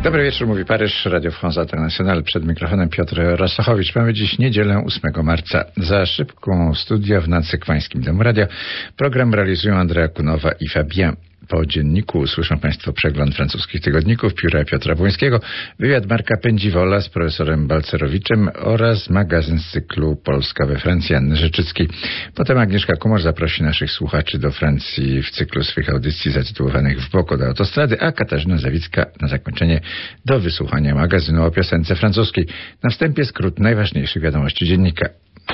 Dobry wieczór, mówi Paryż, Radio France International. Przed mikrofonem Piotr Rosochowicz. Mamy dziś niedzielę 8 marca. Za szybką studia w Nacykwańskim Domu Radia. Program realizują Andrea Kunowa i Fabien. Po dzienniku usłyszą Państwo przegląd francuskich tygodników, pióra Piotra Błońskiego, wywiad Marka Pędziwola z profesorem Balcerowiczem oraz magazyn z cyklu Polska we Francji Anny Rzeczyckiej. Potem Agnieszka Kumar zaprosi naszych słuchaczy do Francji w cyklu swych audycji zatytułowanych W bok od autostrady, a Katarzyna Zawicka na zakończenie do wysłuchania magazynu o piosence francuskiej. Na wstępie skrót najważniejszych wiadomości dziennika.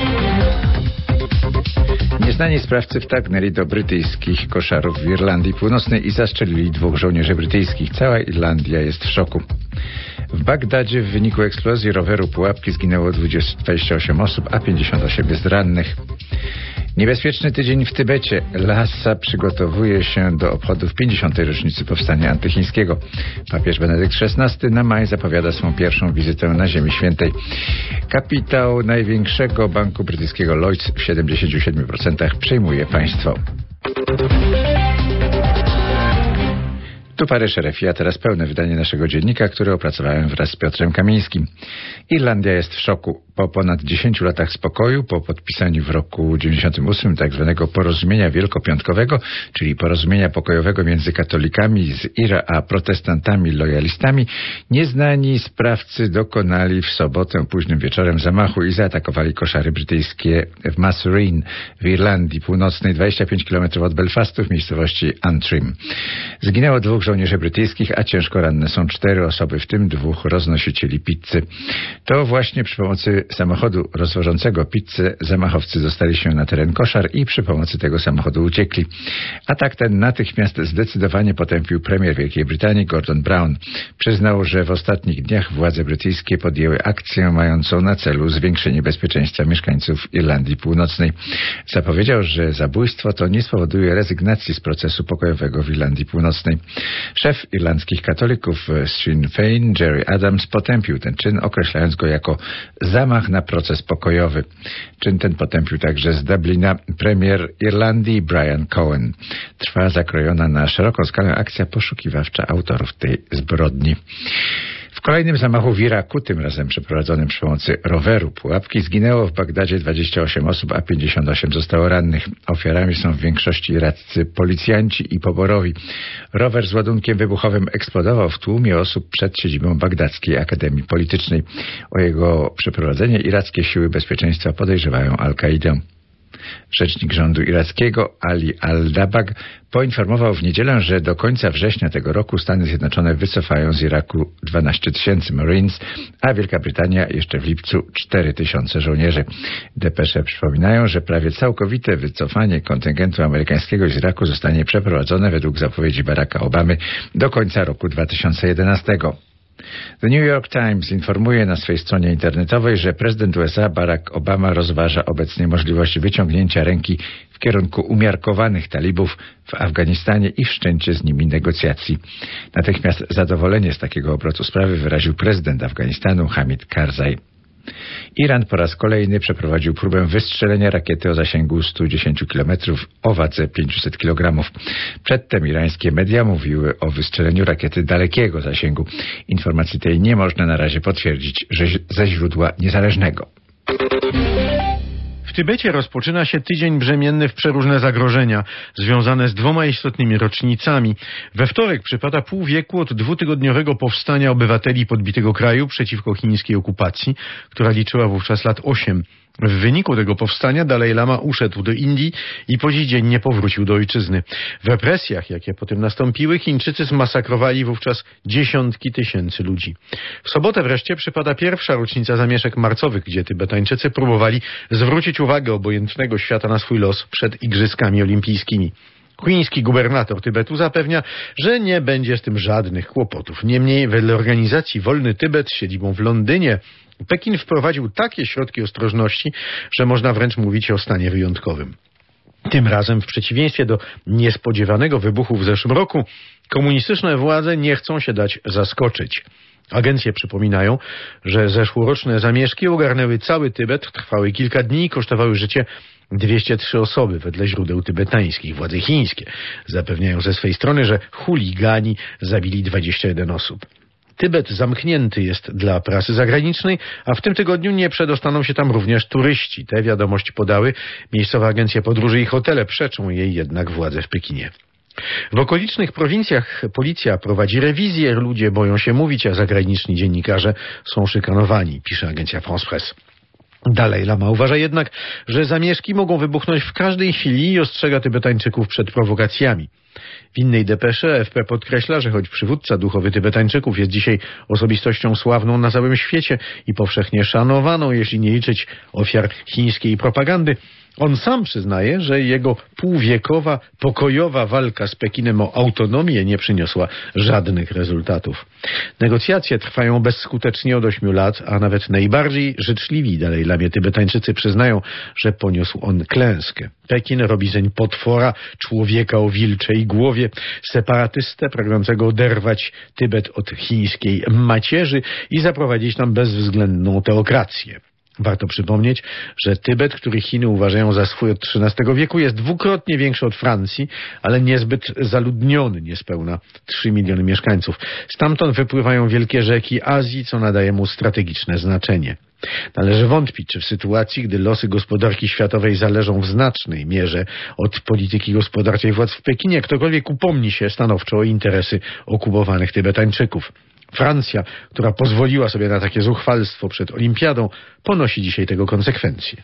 Nieznani sprawcy wtargnęli do brytyjskich koszarów w Irlandii Północnej i zastrzelili 2 żołnierzy brytyjskich. Cała Irlandia jest w szoku. W Bagdadzie w wyniku eksplozji roweru Pułapki zginęło 28 osób, a 58 jest rannych. Niebezpieczny tydzień w Tybecie. Lhasa przygotowuje się do obchodów 50. rocznicy powstania antychińskiego. Papież Benedykt XVI na maj zapowiada swą pierwszą wizytę na Ziemi Świętej. Kapitał największego banku brytyjskiego Lloyds w 77% przejmuje państwo. Tu Paryż, RFI, a teraz pełne wydanie naszego dziennika, który opracowałem wraz z Piotrem Kamińskim. Irlandia jest w szoku. Po ponad 10 latach spokoju, po podpisaniu w roku 98 tak zwanego porozumienia wielkopiątkowego, czyli porozumienia pokojowego między katolikami z IRA a protestantami lojalistami, nieznani sprawcy dokonali w sobotę późnym wieczorem zamachu i zaatakowali koszary brytyjskie w Masreen w Irlandii Północnej, 25 km od Belfastu w miejscowości Antrim. Zginęło 2 żołnierzy brytyjskich, a ciężko ranne są 4 osoby, w tym 2 roznosicieli pizzy. To właśnie przy pomocy samochodu rozwożącego pizzę zamachowcy dostali się na teren koszar i przy pomocy tego samochodu uciekli. Atak ten natychmiast zdecydowanie potępił premier Wielkiej Brytanii Gordon Brown. Przyznał, że w ostatnich dniach władze brytyjskie podjęły akcję mającą na celu zwiększenie bezpieczeństwa mieszkańców Irlandii Północnej. Zapowiedział, że zabójstwo to nie spowoduje rezygnacji z procesu pokojowego w Irlandii Północnej. Szef irlandzkich katolików z Sinn Féin, Gerry Adams, potępił ten czyn, określając go jako zamach na proces pokojowy. Czyn ten potępił także z Dublina premier Irlandii Brian Cohen. Trwa zakrojona na szeroką skalę akcja poszukiwawcza autorów tej zbrodni. W kolejnym zamachu w Iraku, tym razem przeprowadzonym przy pomocy roweru Pułapki, zginęło w Bagdadzie 28 osób, a 58 zostało rannych. Ofiarami są w większości iraccy policjanci i poborowi. Rower z ładunkiem wybuchowym eksplodował w tłumie osób przed siedzibą Bagdadzkiej Akademii Politycznej. O jego przeprowadzenie irackie siły bezpieczeństwa podejrzewają Al-Kaidę. Rzecznik rządu irackiego Ali Al-Dabag poinformował w niedzielę, że do końca września tego roku Stany Zjednoczone wycofają z Iraku 12 000 Marines, a Wielka Brytania jeszcze w lipcu 4 000 żołnierzy. Depesze przypominają, że prawie całkowite wycofanie kontyngentu amerykańskiego z Iraku zostanie przeprowadzone według zapowiedzi Baracka Obamy do końca roku 2011. The New York Times informuje na swej stronie internetowej, że prezydent USA Barack Obama rozważa obecnie możliwość wyciągnięcia ręki w kierunku umiarkowanych talibów w Afganistanie i wszczęcie z nimi negocjacji. Natychmiast zadowolenie z takiego obrotu sprawy wyraził prezydent Afganistanu Hamid Karzai. Iran po raz kolejny przeprowadził próbę wystrzelenia rakiety o zasięgu 110 km o wadze 500 kg. Przedtem irańskie media mówiły o wystrzeleniu rakiety dalekiego zasięgu. Informacji tej nie można na razie potwierdzić ze źródła niezależnego. W Tybecie rozpoczyna się tydzień brzemienny w przeróżne zagrożenia, związane z 2 istotnymi rocznicami. We wtorek przypada pół wieku od 2-tygodniowego powstania obywateli podbitego kraju przeciwko chińskiej okupacji, która liczyła wówczas lat 8. W wyniku tego powstania Dalaj Lama uszedł do Indii i po dziś dzień nie powrócił do ojczyzny. W represjach, jakie potem nastąpiły, Chińczycy zmasakrowali wówczas dziesiątki tysięcy ludzi. W sobotę wreszcie przypada pierwsza rocznica zamieszek marcowych, gdzie Tybetańczycy próbowali zwrócić uwagę obojętnego świata na swój los przed Igrzyskami Olimpijskimi. Chiński gubernator Tybetu zapewnia, że nie będzie z tym żadnych kłopotów. Niemniej wedle organizacji Wolny Tybet z siedzibą w Londynie Pekin wprowadził takie środki ostrożności, że można wręcz mówić o stanie wyjątkowym. Tym razem, w przeciwieństwie do niespodziewanego wybuchu w zeszłym roku, komunistyczne władze nie chcą się dać zaskoczyć. Agencje przypominają, że zeszłoroczne zamieszki ogarnęły cały Tybet, trwały kilka dni i kosztowały życie 203 osoby wedle źródeł tybetańskich. Władze chińskie zapewniają ze swej strony, że chuligani zabili 21 osób. Tybet zamknięty jest dla prasy zagranicznej, a w tym tygodniu nie przedostaną się tam również turyści. Tę wiadomość podały miejscowe agencje podróży i hotele, przeczą jej jednak władze w Pekinie. W okolicznych prowincjach policja prowadzi rewizję, ludzie boją się mówić, a zagraniczni dziennikarze są szykanowani, pisze agencja France Presse. Dalej Lama uważa jednak, że zamieszki mogą wybuchnąć w każdej chwili i ostrzega Tybetańczyków przed prowokacjami. W innej depesze AFP podkreśla, że choć przywódca duchowy Tybetańczyków jest dzisiaj osobistością sławną na całym świecie i powszechnie szanowaną, jeśli nie liczyć ofiar chińskiej propagandy, on sam przyznaje, że jego półwiekowa, pokojowa walka z Pekinem o autonomię nie przyniosła żadnych rezultatów. Negocjacje trwają bezskutecznie od 8 lat, a nawet najbardziej życzliwi Dalaj Lamie Tybetańczycy przyznają, że poniósł on klęskę. Pekin robi zeń potwora, człowieka o wilczej głowie, separatystę pragnącego oderwać Tybet od chińskiej macierzy i zaprowadzić tam bezwzględną teokrację. Warto przypomnieć, że Tybet, który Chiny uważają za swój od XIII wieku, jest dwukrotnie większy od Francji, ale niezbyt zaludniony, niespełna 3 miliony mieszkańców. Stamtąd wypływają wielkie rzeki Azji, co nadaje mu strategiczne znaczenie. Należy wątpić, czy w sytuacji, gdy losy gospodarki światowej zależą w znacznej mierze od polityki gospodarczej władz w Pekinie, ktokolwiek upomni się stanowczo o interesy okupowanych Tybetańczyków. Francja, która pozwoliła sobie na takie zuchwalstwo przed olimpiadą, ponosi dzisiaj tego konsekwencje.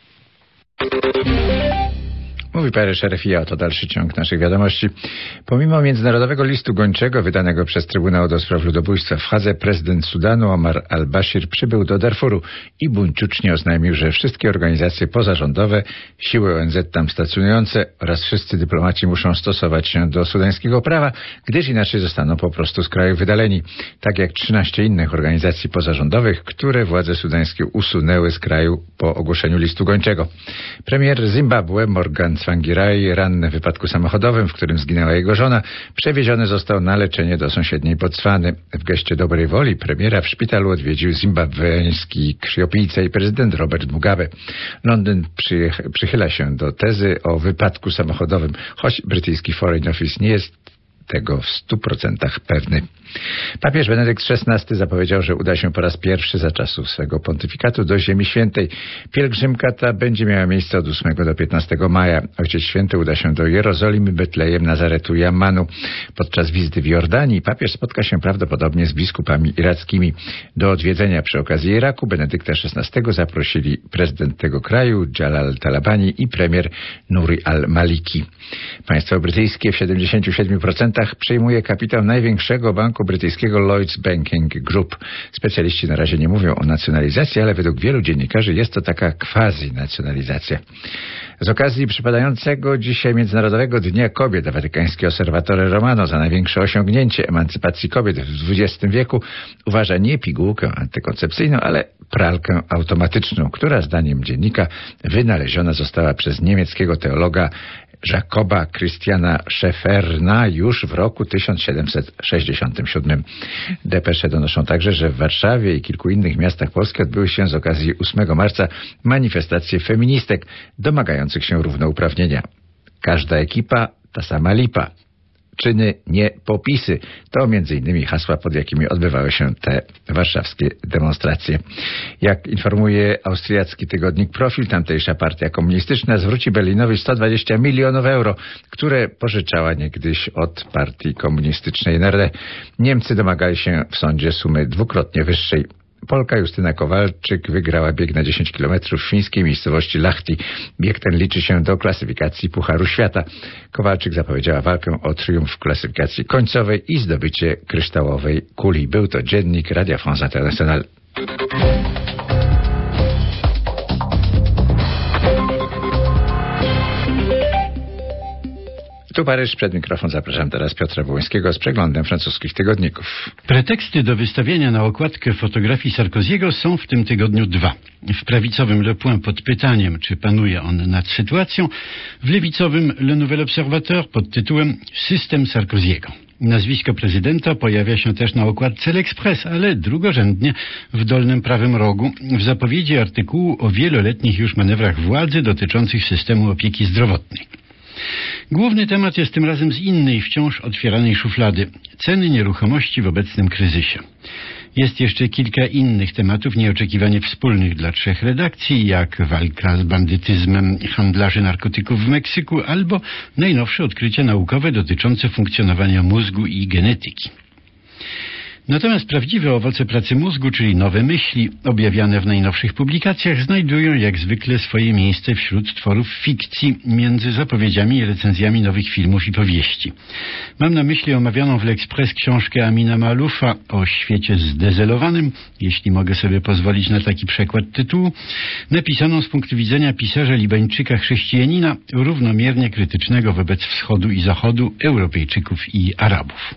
Mówi Paryż RFI, a to dalszy ciąg naszych wiadomości. Pomimo międzynarodowego listu gończego wydanego przez Trybunał do Spraw Ludobójstwa w Hadze, prezydent Sudanu Omar al-Bashir przybył do Darfuru i buńczucznie oznajmił, że wszystkie organizacje pozarządowe, siły ONZ tam stacjonujące oraz wszyscy dyplomaci muszą stosować się do sudańskiego prawa, gdyż inaczej zostaną po prostu z kraju wydaleni. Tak jak 13 innych organizacji pozarządowych, które władze sudańskie usunęły z kraju po ogłoszeniu listu gończego. Premier Zimbabwe Morgan Tsvangirai, ranny w wypadku samochodowym, w którym zginęła jego żona, przewieziony został na leczenie do sąsiedniej Botswany. W geście dobrej woli premiera w szpitalu odwiedził zimbabweński krwiopijca i prezydent Robert Mugabe. Londyn przychyla się do tezy o wypadku samochodowym, choć brytyjski Foreign Office nie jest tego w 100% pewny. Papież Benedykt XVI zapowiedział, że uda się po raz pierwszy za czasów swego pontyfikatu do Ziemi Świętej. Pielgrzymka ta będzie miała miejsce od 8 do 15 maja. Ojciec Święty uda się do Jerozolimy, Betlejem, Nazaretu i Ammanu. Podczas wizyty w Jordanii papież spotka się prawdopodobnie z biskupami irackimi. Do odwiedzenia przy okazji Iraku Benedykta XVI zaprosili prezydent tego kraju Jalal Talabani i premier Nuri al-Maliki. Państwo brytyjskie w 77% przejmuje kapitał największego banku brytyjskiego Lloyds Banking Group. Specjaliści na razie nie mówią o nacjonalizacji, ale według wielu dziennikarzy jest to taka quasi-nacjonalizacja. Z okazji przypadającego dzisiaj Międzynarodowego Dnia Kobiet watykański Osservatore Romano za największe osiągnięcie emancypacji kobiet w XX wieku uważa nie pigułkę antykoncepcyjną, ale pralkę automatyczną, która zdaniem dziennika wynaleziona została przez niemieckiego teologa Jacoba Christiana Schäferna już w roku 1767. Depesze donoszą także, że w Warszawie i kilku innych miastach Polski odbyły się z okazji 8 marca manifestacje feministek domagających się równouprawnienia. Każda ekipa, ta sama lipa. Czyny, nie popisy. To m.in. hasła, pod jakimi odbywały się te warszawskie demonstracje. Jak informuje austriacki tygodnik Profil, tamtejsza partia komunistyczna zwróci Berlinowi 120 milionów euro, które pożyczała niegdyś od partii komunistycznej NRD. Niemcy domagali się w sądzie sumy dwukrotnie wyższej. Polka Justyna Kowalczyk wygrała bieg na 10 km w fińskiej miejscowości Lahti. Bieg ten liczy się do klasyfikacji Pucharu Świata. Kowalczyk zapowiedziała walkę o triumf w klasyfikacji końcowej i zdobycie kryształowej kuli. Był to dziennik Radio France International. Tu Paryż, przed mikrofon zapraszam teraz Piotra Wołyńskiego z przeglądem francuskich tygodników. Preteksty do wystawienia na okładkę fotografii Sarkoziego są w tym tygodniu dwa. W prawicowym Le Point pod pytaniem, czy panuje on nad sytuacją, w lewicowym Le Nouvel Observateur pod tytułem System Sarkoziego. Nazwisko prezydenta pojawia się też na okładce L'Express, ale drugorzędnie w dolnym prawym rogu w zapowiedzi artykułu o wieloletnich już manewrach władzy dotyczących systemu opieki zdrowotnej. Główny temat jest tym razem z innej, wciąż otwieranej szuflady – ceny nieruchomości w obecnym kryzysie. Jest jeszcze kilka innych tematów nieoczekiwanie wspólnych dla 3 redakcji, jak walka z bandytyzmem handlarzy narkotyków w Meksyku albo najnowsze odkrycia naukowe dotyczące funkcjonowania mózgu i genetyki. Natomiast prawdziwe owoce pracy mózgu, czyli nowe myśli, objawiane w najnowszych publikacjach, znajdują jak zwykle swoje miejsce wśród tworów fikcji między zapowiedziami i recenzjami nowych filmów i powieści. Mam na myśli omawianą w L'Express książkę Amina Maloufa o świecie zdezelowanym, jeśli mogę sobie pozwolić na taki przekład tytułu, napisaną z punktu widzenia pisarza Libańczyka chrześcijanina, równomiernie krytycznego wobec wschodu i zachodu, Europejczyków i Arabów.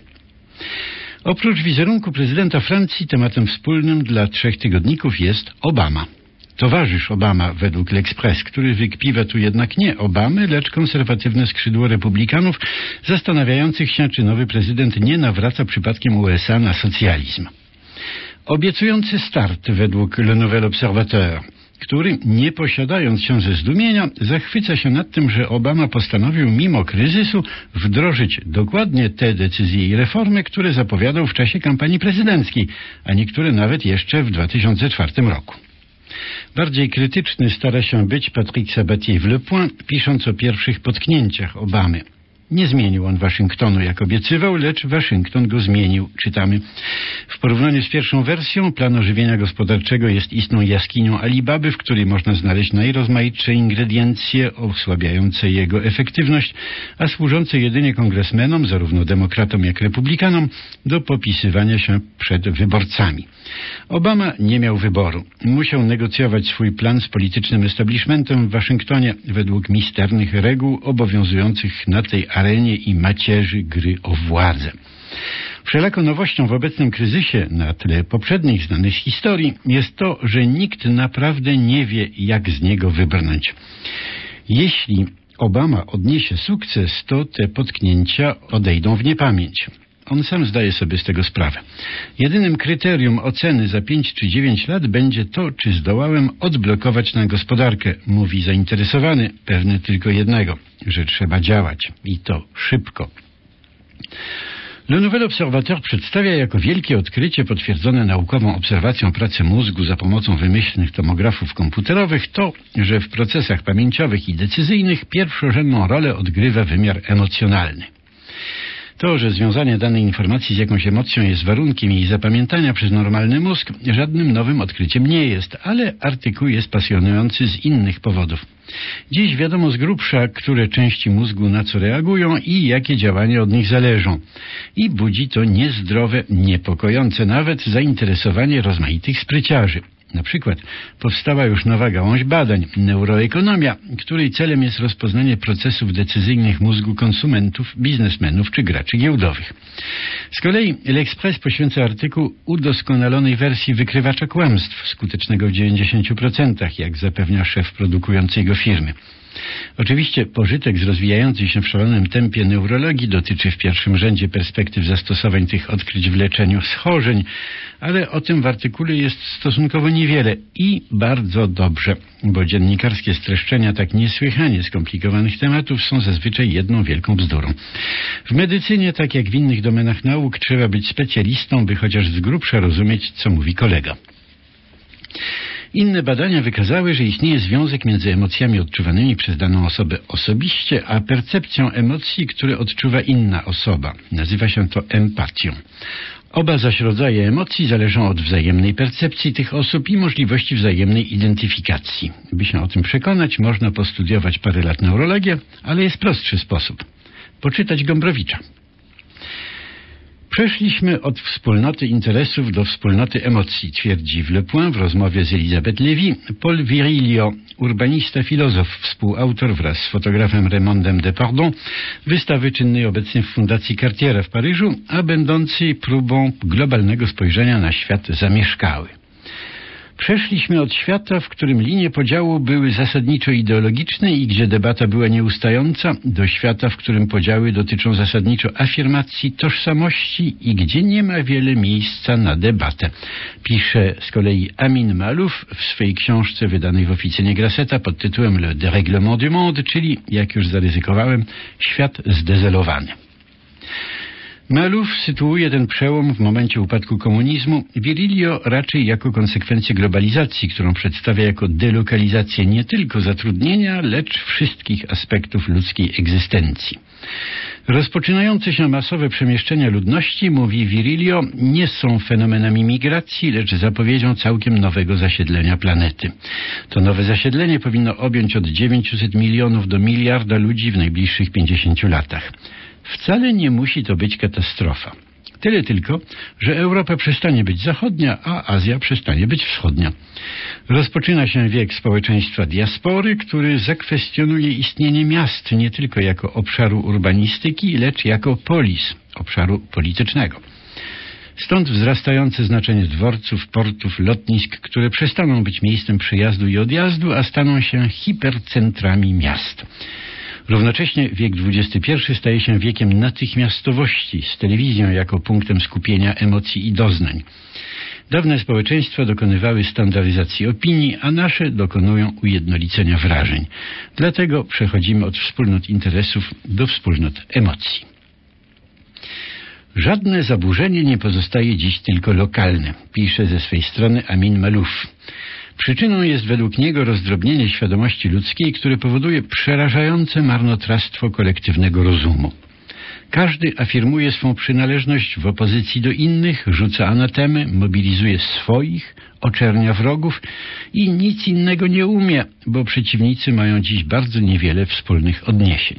Oprócz wizerunku prezydenta Francji tematem wspólnym dla 3 tygodników jest Obama. Towarzysz Obama według L'Express, który wykpiwa tu jednak nie Obamy, lecz konserwatywne skrzydło republikanów zastanawiających się, czy nowy prezydent nie nawraca przypadkiem USA na socjalizm. Obiecujący start według Le Nouvel Observateur, który, nie posiadając się ze zdumienia, zachwyca się nad tym, że Obama postanowił mimo kryzysu wdrożyć dokładnie te decyzje i reformy, które zapowiadał w czasie kampanii prezydenckiej, a niektóre nawet jeszcze w 2004 roku. Bardziej krytyczny stara się być Patrick Sabatier w Le Point, pisząc o pierwszych potknięciach Obamy. Nie zmienił on Waszyngtonu, jak obiecywał, lecz Waszyngton go zmienił, czytamy. W porównaniu z pierwszą wersją, plan ożywienia gospodarczego jest istną jaskinią Alibaby, w której można znaleźć najrozmaitsze ingrediencje osłabiające jego efektywność, a służące jedynie kongresmenom, zarówno demokratom jak republikanom, do popisywania się przed wyborcami. Obama nie miał wyboru. Musiał negocjować swój plan z politycznym establishmentem w Waszyngtonie według misternych reguł obowiązujących na tej arenie i macierzy gry o władzę. Wszelaką nowością w obecnym kryzysie na tle poprzednich znanych z historii jest to, że nikt naprawdę nie wie, jak z niego wybrnąć. Jeśli Obama odniesie sukces, to te potknięcia odejdą w niepamięć. On sam zdaje sobie z tego sprawę. Jedynym kryterium oceny za 5 czy 9 lat będzie to, czy zdołałem odblokować tę gospodarkę, mówi zainteresowany, pewny tylko jednego, że trzeba działać i to szybko. Le Nouvel Observateur przedstawia jako wielkie odkrycie potwierdzone naukową obserwacją pracy mózgu za pomocą wymyślnych tomografów komputerowych to, że w procesach pamięciowych i decyzyjnych pierwszorzędną rolę odgrywa wymiar emocjonalny. To, że związanie danej informacji z jakąś emocją jest warunkiem jej zapamiętania przez normalny mózg, żadnym nowym odkryciem nie jest, ale artykuł jest pasjonujący z innych powodów. Dziś wiadomo z grubsza, które części mózgu na co reagują i jakie działania od nich zależą. I budzi to niezdrowe, niepokojące nawet zainteresowanie rozmaitych spryciarzy. Na przykład powstała już nowa gałąź badań, neuroekonomia, której celem jest rozpoznanie procesów decyzyjnych mózgu konsumentów, biznesmenów czy graczy giełdowych. Z kolei L'Express poświęca artykuł udoskonalonej wersji wykrywacza kłamstw, skutecznego w 90%, jak zapewnia szef produkującej go firmy. Oczywiście pożytek z rozwijającej się w szalonym tempie neurologii dotyczy w pierwszym rzędzie perspektyw zastosowań tych odkryć w leczeniu schorzeń, ale o tym w artykule jest stosunkowo niewiele i bardzo dobrze, bo dziennikarskie streszczenia tak niesłychanie skomplikowanych tematów są zazwyczaj jedną wielką bzdurą. W medycynie, tak jak w innych domenach nauk, trzeba być specjalistą, by chociaż z grubsza rozumieć, co mówi kolega. Inne badania wykazały, że istnieje związek między emocjami odczuwanymi przez daną osobę osobiście, a percepcją emocji, które odczuwa inna osoba. Nazywa się to empatią. Oba zaś rodzaje emocji zależą od wzajemnej percepcji tych osób i możliwości wzajemnej identyfikacji. By się o tym przekonać, można postudiować parę lat neurologię, ale jest prostszy sposób. Poczytać Gombrowicza. Przeszliśmy od wspólnoty interesów do wspólnoty emocji, twierdzi w Le Point w rozmowie z Elisabeth Lévy Paul Virilio, urbanista, filozof, współautor wraz z fotografem Raymondem Depardon wystawy czynnej obecnie w Fundacji Cartiera w Paryżu, a będącej próbą globalnego spojrzenia na świat zamieszkały. Przeszliśmy od świata, w którym linie podziału były zasadniczo ideologiczne i gdzie debata była nieustająca, do świata, w którym podziały dotyczą zasadniczo afirmacji tożsamości i gdzie nie ma wiele miejsca na debatę. Pisze z kolei Amin Maalouf w swej książce wydanej w oficynie Graseta pod tytułem Le dérèglement du monde, czyli, jak już zaryzykowałem, świat zdezelowany. Maluf sytuuje ten przełom w momencie upadku komunizmu, Virilio raczej jako konsekwencję globalizacji, którą przedstawia jako delokalizację nie tylko zatrudnienia, lecz wszystkich aspektów ludzkiej egzystencji. Rozpoczynające się masowe przemieszczenia ludności, mówi Virilio, nie są fenomenami migracji, lecz zapowiedzią całkiem nowego zasiedlenia planety. To nowe zasiedlenie powinno objąć od 900 milionów do miliarda ludzi w najbliższych 50 latach. Wcale nie musi to być katastrofa. Tyle tylko, że Europa przestanie być zachodnia, a Azja przestanie być wschodnia. Rozpoczyna się wiek społeczeństwa diaspory, który zakwestionuje istnienie miast nie tylko jako obszaru urbanistyki, lecz jako polis, obszaru politycznego. Stąd wzrastające znaczenie dworców, portów, lotnisk, które przestaną być miejscem przyjazdu i odjazdu, a staną się hipercentrami miast. Równocześnie wiek XXI staje się wiekiem natychmiastowości, z telewizją jako punktem skupienia emocji i doznań. Dawne społeczeństwa dokonywały standaryzacji opinii, a nasze dokonują ujednolicenia wrażeń. Dlatego przechodzimy od wspólnot interesów do wspólnot emocji. Żadne zaburzenie nie pozostaje dziś tylko lokalne, pisze ze swej strony Amin Maluf. Przyczyną jest według niego rozdrobnienie świadomości ludzkiej, które powoduje przerażające marnotrawstwo kolektywnego rozumu. Każdy afirmuje swą przynależność w opozycji do innych, rzuca anatemy, mobilizuje swoich, oczernia wrogów i nic innego nie umie, bo przeciwnicy mają dziś bardzo niewiele wspólnych odniesień.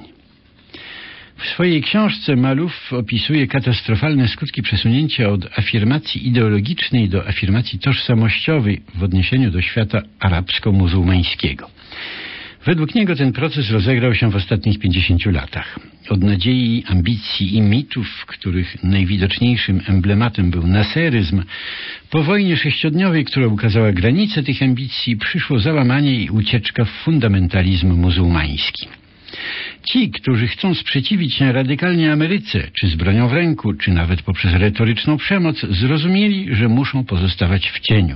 W swojej książce Maluf opisuje katastrofalne skutki przesunięcia od afirmacji ideologicznej do afirmacji tożsamościowej w odniesieniu do świata arabsko-muzułmańskiego. Według niego ten proces rozegrał się w ostatnich 50 latach. Od nadziei, ambicji i mitów, których najwidoczniejszym emblematem był naseryzm, po wojnie sześciodniowej, która ukazała granice tych ambicji, przyszło załamanie i ucieczka w fundamentalizm muzułmański. Ci, którzy chcą sprzeciwić się radykalnie Ameryce, czy z bronią w ręku, czy nawet poprzez retoryczną przemoc, zrozumieli, że muszą pozostawać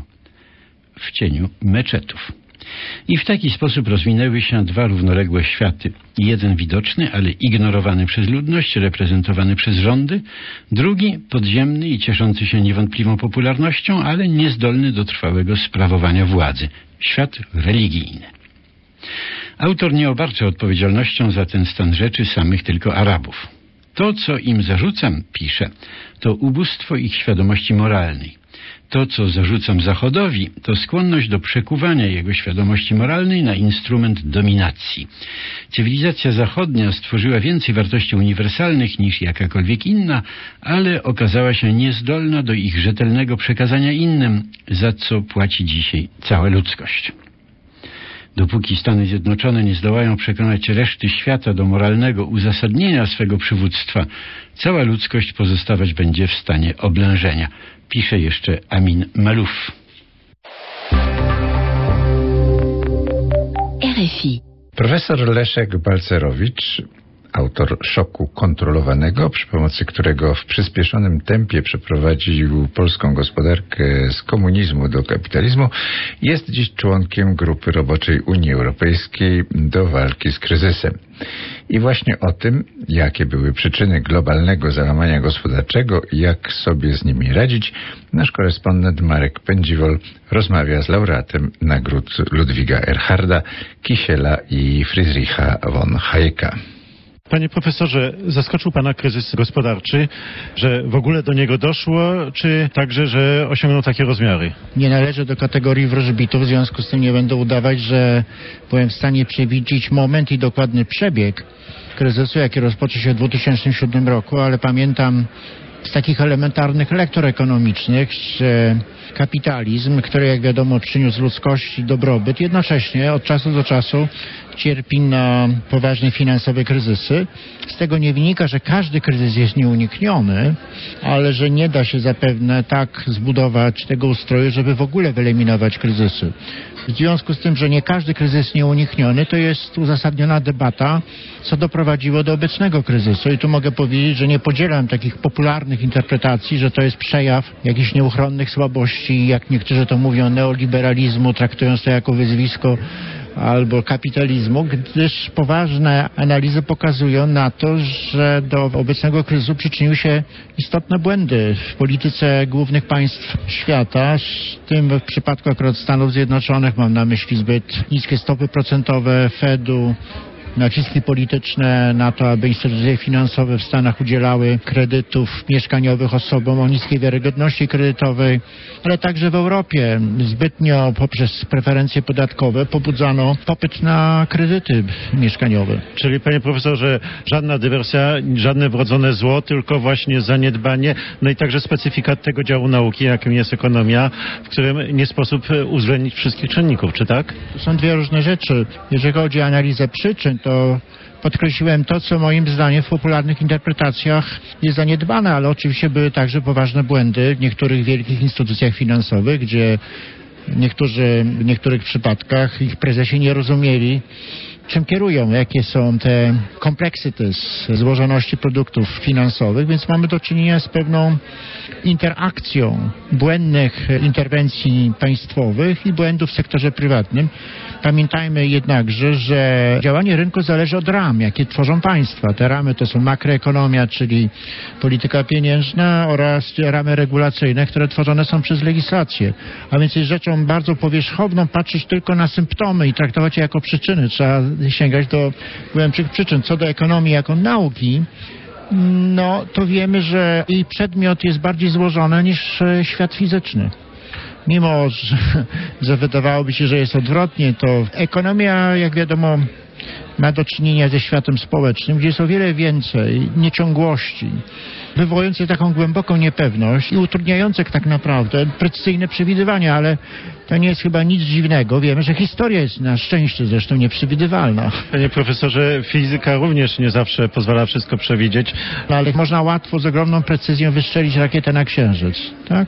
w cieniu meczetów. I w taki sposób rozwinęły się dwa równoległe światy. Jeden widoczny, ale ignorowany przez ludność, reprezentowany przez rządy. Drugi podziemny i cieszący się niewątpliwą popularnością, ale niezdolny do trwałego sprawowania władzy. Świat religijny. Autor nie obarcza odpowiedzialnością za ten stan rzeczy samych tylko Arabów. To, co im zarzucam, pisze, to ubóstwo ich świadomości moralnej. To, co zarzucam Zachodowi, to skłonność do przekuwania jego świadomości moralnej na instrument dominacji. Cywilizacja zachodnia stworzyła więcej wartości uniwersalnych niż jakakolwiek inna, ale okazała się niezdolna do ich rzetelnego przekazania innym, za co płaci dzisiaj cała ludzkość. Dopóki Stany Zjednoczone nie zdołają przekonać reszty świata do moralnego uzasadnienia swego przywództwa, cała ludzkość pozostawać będzie w stanie oblężenia. Pisze jeszcze Amin Maluf. RFI. Profesor Leszek Balcerowicz, autor Szoku kontrolowanego, przy pomocy którego w przyspieszonym tempie przeprowadził polską gospodarkę z komunizmu do kapitalizmu, jest dziś członkiem grupy roboczej Unii Europejskiej do walki z kryzysem. I właśnie o tym, jakie były przyczyny globalnego załamania gospodarczego i jak sobie z nimi radzić, nasz korespondent Marek Pędziwol rozmawia z laureatem nagród Ludwiga Erharda, Kisiela i Friedricha von Hayeka. Panie profesorze, zaskoczył pana kryzys gospodarczy, że w ogóle do niego doszło, czy także, że osiągnął takie rozmiary? Nie należę do kategorii wróżbitów, w związku z tym nie będę udawać, że byłem w stanie przewidzieć moment i dokładny przebieg kryzysu, jaki rozpoczął się w 2007 roku, ale pamiętam z takich elementarnych lektur ekonomicznych, że kapitalizm, który jak wiadomo przyniósł ludzkości dobrobyt, jednocześnie od czasu do czasu cierpi na poważne finansowe kryzysy. Z tego nie wynika, że każdy kryzys jest nieunikniony, ale że nie da się zapewne tak zbudować tego ustroju, żeby w ogóle wyeliminować kryzysy. W związku z tym, że nie każdy kryzys jest nieunikniony, to jest uzasadniona debata, co doprowadziło do obecnego kryzysu. I tu mogę powiedzieć, że nie podzielam takich popularnych interpretacji, że to jest przejaw jakichś nieuchronnych słabości, jak niektórzy to mówią, neoliberalizmu, traktując to jako wyzwisko albo kapitalizmu, gdyż poważne analizy pokazują na to, że do obecnego kryzysu przyczyniły się istotne błędy w polityce głównych państw świata, w tym w przypadku akurat Stanów Zjednoczonych mam na myśli zbyt niskie stopy procentowe Fedu, naciski polityczne na to, aby instytucje finansowe w Stanach udzielały kredytów mieszkaniowych osobom o niskiej wiarygodności kredytowej, ale także w Europie zbytnio poprzez preferencje podatkowe pobudzano popyt na kredyty mieszkaniowe. Czyli panie profesorze, żadna dywersja, żadne wrodzone zło, tylko właśnie zaniedbanie, no i także specyfika tego działu nauki, jakim jest ekonomia, w którym nie sposób uwzględnić wszystkich czynników, czy tak? To są dwie różne rzeczy. Jeżeli chodzi o analizę przyczyn, to podkreśliłem to, co moim zdaniem w popularnych interpretacjach jest zaniedbane, ale oczywiście były także poważne błędy w niektórych wielkich instytucjach finansowych, gdzie niektórzy w niektórych przypadkach ich prezesi nie rozumieli, czym kierują, jakie są te complexities, złożoności produktów finansowych, więc mamy do czynienia z pewną interakcją błędnych interwencji państwowych i błędów w sektorze prywatnym. Pamiętajmy jednakże, że działanie rynku zależy od ram, jakie tworzą państwa. Te ramy to są makroekonomia, czyli polityka pieniężna oraz ramy regulacyjne, które tworzone są przez legislację. A więc jest rzeczą bardzo powierzchowną patrzeć tylko na symptomy i traktować je jako przyczyny. Trzeba sięgać do głębszych przyczyn. Co do ekonomii jako nauki, no to wiemy, że jej przedmiot jest bardziej złożony niż świat fizyczny. Mimo, że wydawałoby się, że jest odwrotnie, to ekonomia, jak wiadomo, ma do czynienia ze światem społecznym, gdzie jest o wiele więcej nieciągłości, wywołujących taką głęboką niepewność i utrudniających tak naprawdę precyzyjne przewidywania, ale to nie jest chyba nic dziwnego. Wiemy, że historia jest na szczęście zresztą nieprzewidywalna. Panie profesorze, fizyka również nie zawsze pozwala wszystko przewidzieć. No, ale można łatwo z ogromną precyzją wystrzelić rakietę na Księżyc, tak?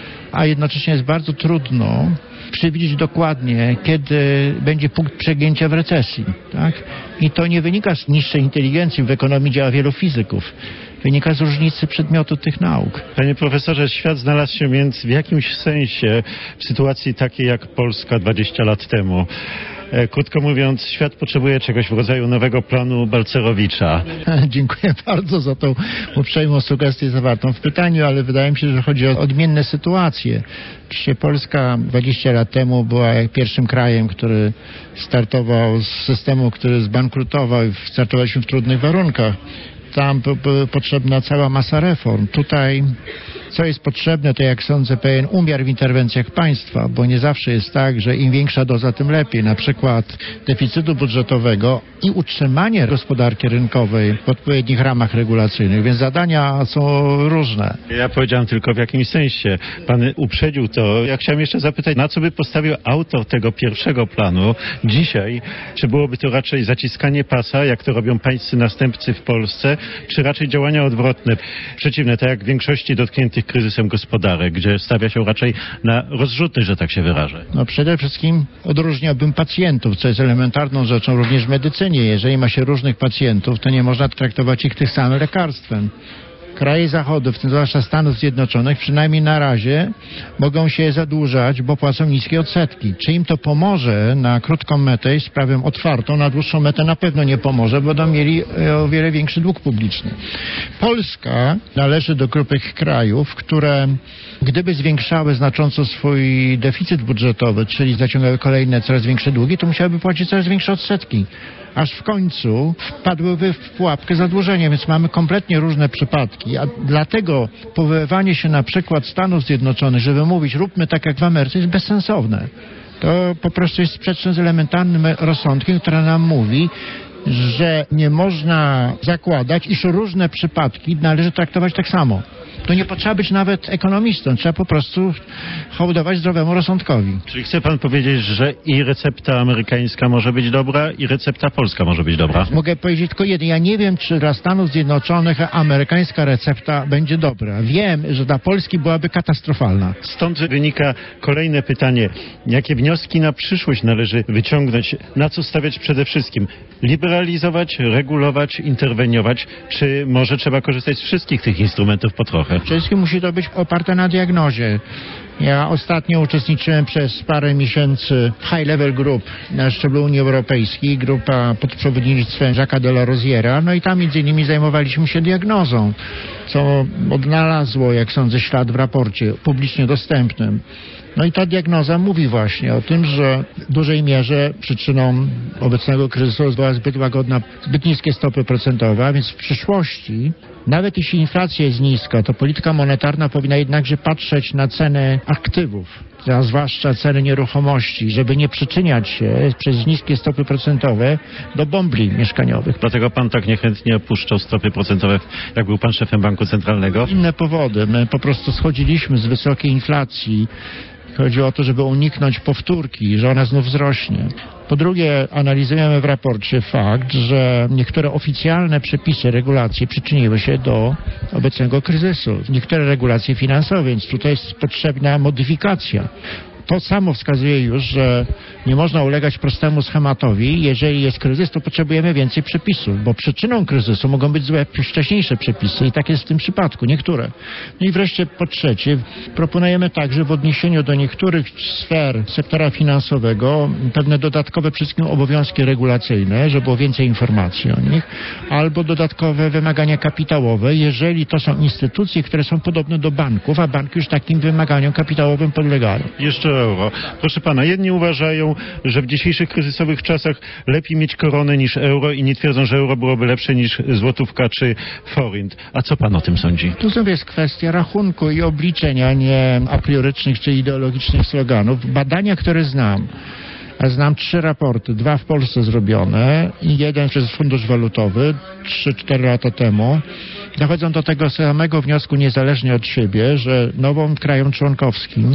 A jednocześnie jest bardzo trudno przewidzieć dokładnie, kiedy będzie punkt przegięcia w recesji, tak? I to nie wynika z niższej inteligencji, w ekonomii działa wielu fizyków. Wynika z różnicy przedmiotu tych nauk. Panie profesorze, świat znalazł się więc w jakimś sensie w sytuacji takiej jak Polska 20 lat temu. Krótko mówiąc, świat potrzebuje czegoś w rodzaju nowego planu Balcerowicza. Dziękuję bardzo za tą uprzejmą sugestię zawartą w pytaniu, ale wydaje mi się, że chodzi o odmienne sytuacje. Oczywiście Polska 20 lat temu była pierwszym krajem, który startował z systemu, który zbankrutował i startowaliśmy w trudnych warunkach. Tam była potrzebna cała masa reform. Tutaj co jest potrzebne, to jak sądzę pewien umiar w interwencjach państwa, bo nie zawsze jest tak, że im większa doza, tym lepiej. Na przykład deficytu budżetowego i utrzymanie gospodarki rynkowej w odpowiednich ramach regulacyjnych, więc zadania są różne. Ja powiedziałem tylko w jakimś sensie. Pan uprzedził to. Ja chciałem jeszcze zapytać, na co by postawił autor tego pierwszego planu dzisiaj? Czy byłoby to raczej zaciskanie pasa, jak to robią pańscy następcy w Polsce, czy raczej działania odwrotne, przeciwne, tak jak w większości dotkniętych kryzysem gospodarek, gdzie stawia się raczej na rozrzuty, że tak się wyrażę? No przede wszystkim odróżniałbym pacjentów, co jest elementarną rzeczą również w medycynie. Jeżeli ma się różnych pacjentów, to nie można traktować ich tym samym lekarstwem. Kraje Zachodu, w tym zwłaszcza Stanów Zjednoczonych, przynajmniej na razie mogą się zadłużać, bo płacą niskie odsetki. Czy im to pomoże na krótką metę i sprawę otwartą, na dłuższą metę na pewno nie pomoże, bo będą mieli o wiele większy dług publiczny. Polska należy do grupy krajów, które gdyby zwiększały znacząco swój deficyt budżetowy, czyli zaciągały kolejne coraz większe długi, to musiałyby płacić coraz większe odsetki. Aż w końcu wpadłyby w pułapkę zadłużenia, więc mamy kompletnie różne przypadki. A dlatego powoływanie się na przykład Stanów Zjednoczonych, żeby mówić róbmy tak jak w Ameryce, jest bezsensowne. To po prostu jest sprzeczne z elementarnym rozsądkiem, który nam mówi, że nie można zakładać, iż różne przypadki należy traktować tak samo. To nie potrzeba być nawet ekonomistą, trzeba po prostu hołdować zdrowemu rozsądkowi. Czyli chce pan powiedzieć, że i recepta amerykańska może być dobra, i recepta polska może być dobra? Mogę powiedzieć tylko jedno. Ja nie wiem, czy dla Stanów Zjednoczonych amerykańska recepta będzie dobra. Wiem, że dla Polski byłaby katastrofalna. Stąd wynika kolejne pytanie. Jakie wnioski na przyszłość należy wyciągnąć? Na co stawiać przede wszystkim? Liberalizacja liberalizować, regulować, interweniować, czy może trzeba korzystać z wszystkich tych instrumentów po trochę? Przede wszystkim musi to być oparte na diagnozie. Ja ostatnio uczestniczyłem przez parę miesięcy w High Level Group na szczeblu Unii Europejskiej, grupa pod przewodnictwem Jacques'a de la Rosière'a, no i tam między innymi zajmowaliśmy się diagnozą, co odnalazło, jak sądzę, ślad w raporcie publicznie dostępnym. No i ta diagnoza mówi właśnie o tym, że w dużej mierze przyczyną obecnego kryzysu była zbyt łagodna, zbyt niskie stopy procentowe, a więc w przyszłości, nawet jeśli inflacja jest niska, to polityka monetarna powinna jednakże patrzeć na cenę aktywów, a zwłaszcza ceny nieruchomości, żeby nie przyczyniać się przez niskie stopy procentowe do bombli mieszkaniowych. Dlatego pan tak niechętnie opuszczał stopy procentowe, jak był pan szefem Banku Centralnego? Inne powody. My po prostu schodziliśmy z wysokiej inflacji. Chodzi o to, żeby uniknąć powtórki, że ona znów wzrośnie. Po drugie, analizujemy w raporcie fakt, że niektóre oficjalne przepisy, regulacje przyczyniły się do obecnego kryzysu. Niektóre regulacje finansowe, więc tutaj jest potrzebna modyfikacja. To samo wskazuje już, że nie można ulegać prostemu schematowi. Jeżeli jest kryzys, to potrzebujemy więcej przepisów, bo przyczyną kryzysu mogą być złe wcześniejsze przepisy i tak jest w tym przypadku, niektóre. No i wreszcie po trzecie, proponujemy także w odniesieniu do niektórych sfer sektora finansowego pewne dodatkowe wszystkim obowiązki regulacyjne, żeby było więcej informacji o nich, albo dodatkowe wymagania kapitałowe, jeżeli to są instytucje, które są podobne do banków, a banki już takim wymaganiom kapitałowym podlegają. Jeszcze euro. Proszę pana, jedni uważają, że w dzisiejszych kryzysowych czasach lepiej mieć koronę niż euro, inni twierdzą, że euro byłoby lepsze niż złotówka czy forint. A co pan o tym sądzi? Tu znów jest kwestia rachunku i obliczenia, nie apriorycznych czy ideologicznych sloganów. Badania, które znam, a znam 3 raporty, 2 w Polsce zrobione i 1 przez Fundusz Walutowy 3-4 lata temu, dochodzą do tego samego wniosku niezależnie od siebie, że nowym krajom członkowskim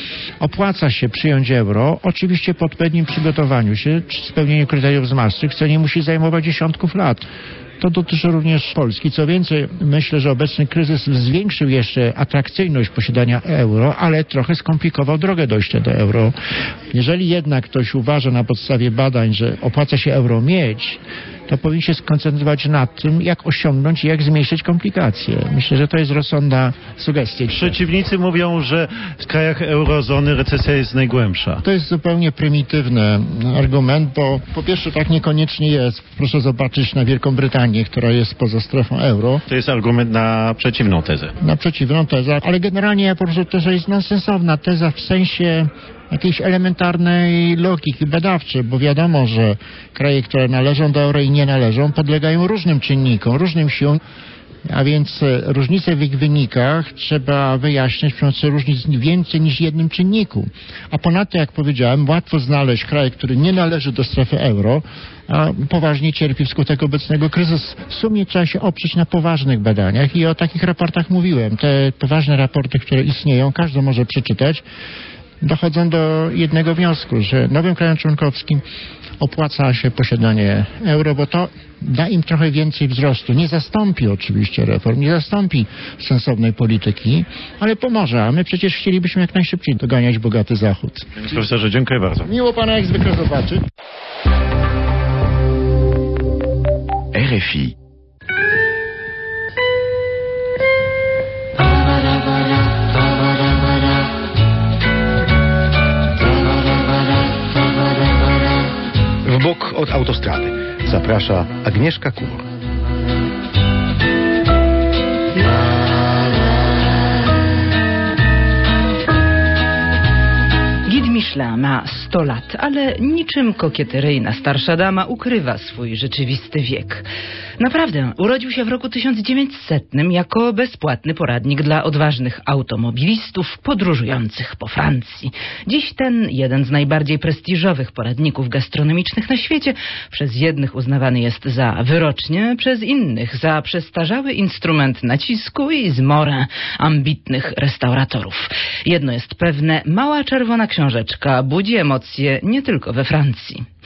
opłaca się przyjąć euro, oczywiście po odpowiednim przygotowaniu się, czy spełnieniu kryteriów z Maastricht, co nie musi zajmować dziesiątków lat. To dotyczy również Polski. Co więcej, myślę, że obecny kryzys zwiększył jeszcze atrakcyjność posiadania euro, ale trochę skomplikował drogę dojścia do euro. Jeżeli jednak ktoś uważa na podstawie badań, że opłaca się euro mieć, to powinien się skoncentrować na tym, jak osiągnąć i jak zmniejszyć komplikacje. Myślę, że to jest rozsądna sugestia. Przeciwnicy mówią, że w krajach eurozony recesja jest najgłębsza. To jest zupełnie prymitywny argument, bo po pierwsze tak niekoniecznie jest. Proszę zobaczyć na Wielką Brytanię, która jest poza strefą euro. To jest argument na przeciwną tezę. Na przeciwną tezę, ale generalnie ja po prostu teza jest nonsensowna. Teza w sensie jakiejś elementarnej logiki badawczej, bo wiadomo, że kraje, które należą do euro i nie należą, podlegają różnym czynnikom, różnym siłom, a więc różnice w ich wynikach trzeba wyjaśniać przy pomocy różnic więcej niż jednym czynniku. A ponadto, jak powiedziałem, łatwo znaleźć kraj, który nie należy do strefy euro, a poważnie cierpi wskutek obecnego kryzysu. W sumie trzeba się oprzeć na poważnych badaniach i o takich raportach mówiłem. Te poważne raporty, które istnieją, każdy może przeczytać, dochodzą do jednego wniosku, że nowym krajom członkowskim opłaca się posiadanie euro, bo to da im trochę więcej wzrostu. Nie zastąpi oczywiście reform, nie zastąpi sensownej polityki, ale pomoże, a my przecież chcielibyśmy jak najszybciej doganiać bogaty Zachód. Panie profesorze, dziękuję bardzo. Miło pana jak zwykle zobaczyć. RFI. W bok od autostrady zaprasza Agnieszka Kumor. Guide Michelin ma 100 lat, ale niczym kokieteryjna starsza dama ukrywa swój rzeczywisty wiek. Naprawdę, urodził się w roku 1900 jako bezpłatny poradnik dla odważnych automobilistów podróżujących po Francji. Dziś ten jeden z najbardziej prestiżowych poradników gastronomicznych na świecie przez jednych uznawany jest za wyrocznie, przez innych za przestarzały instrument nacisku i zmorę ambitnych restauratorów. Jedno jest pewne, mała czerwona książeczka budzi emocje nie tylko we Francji.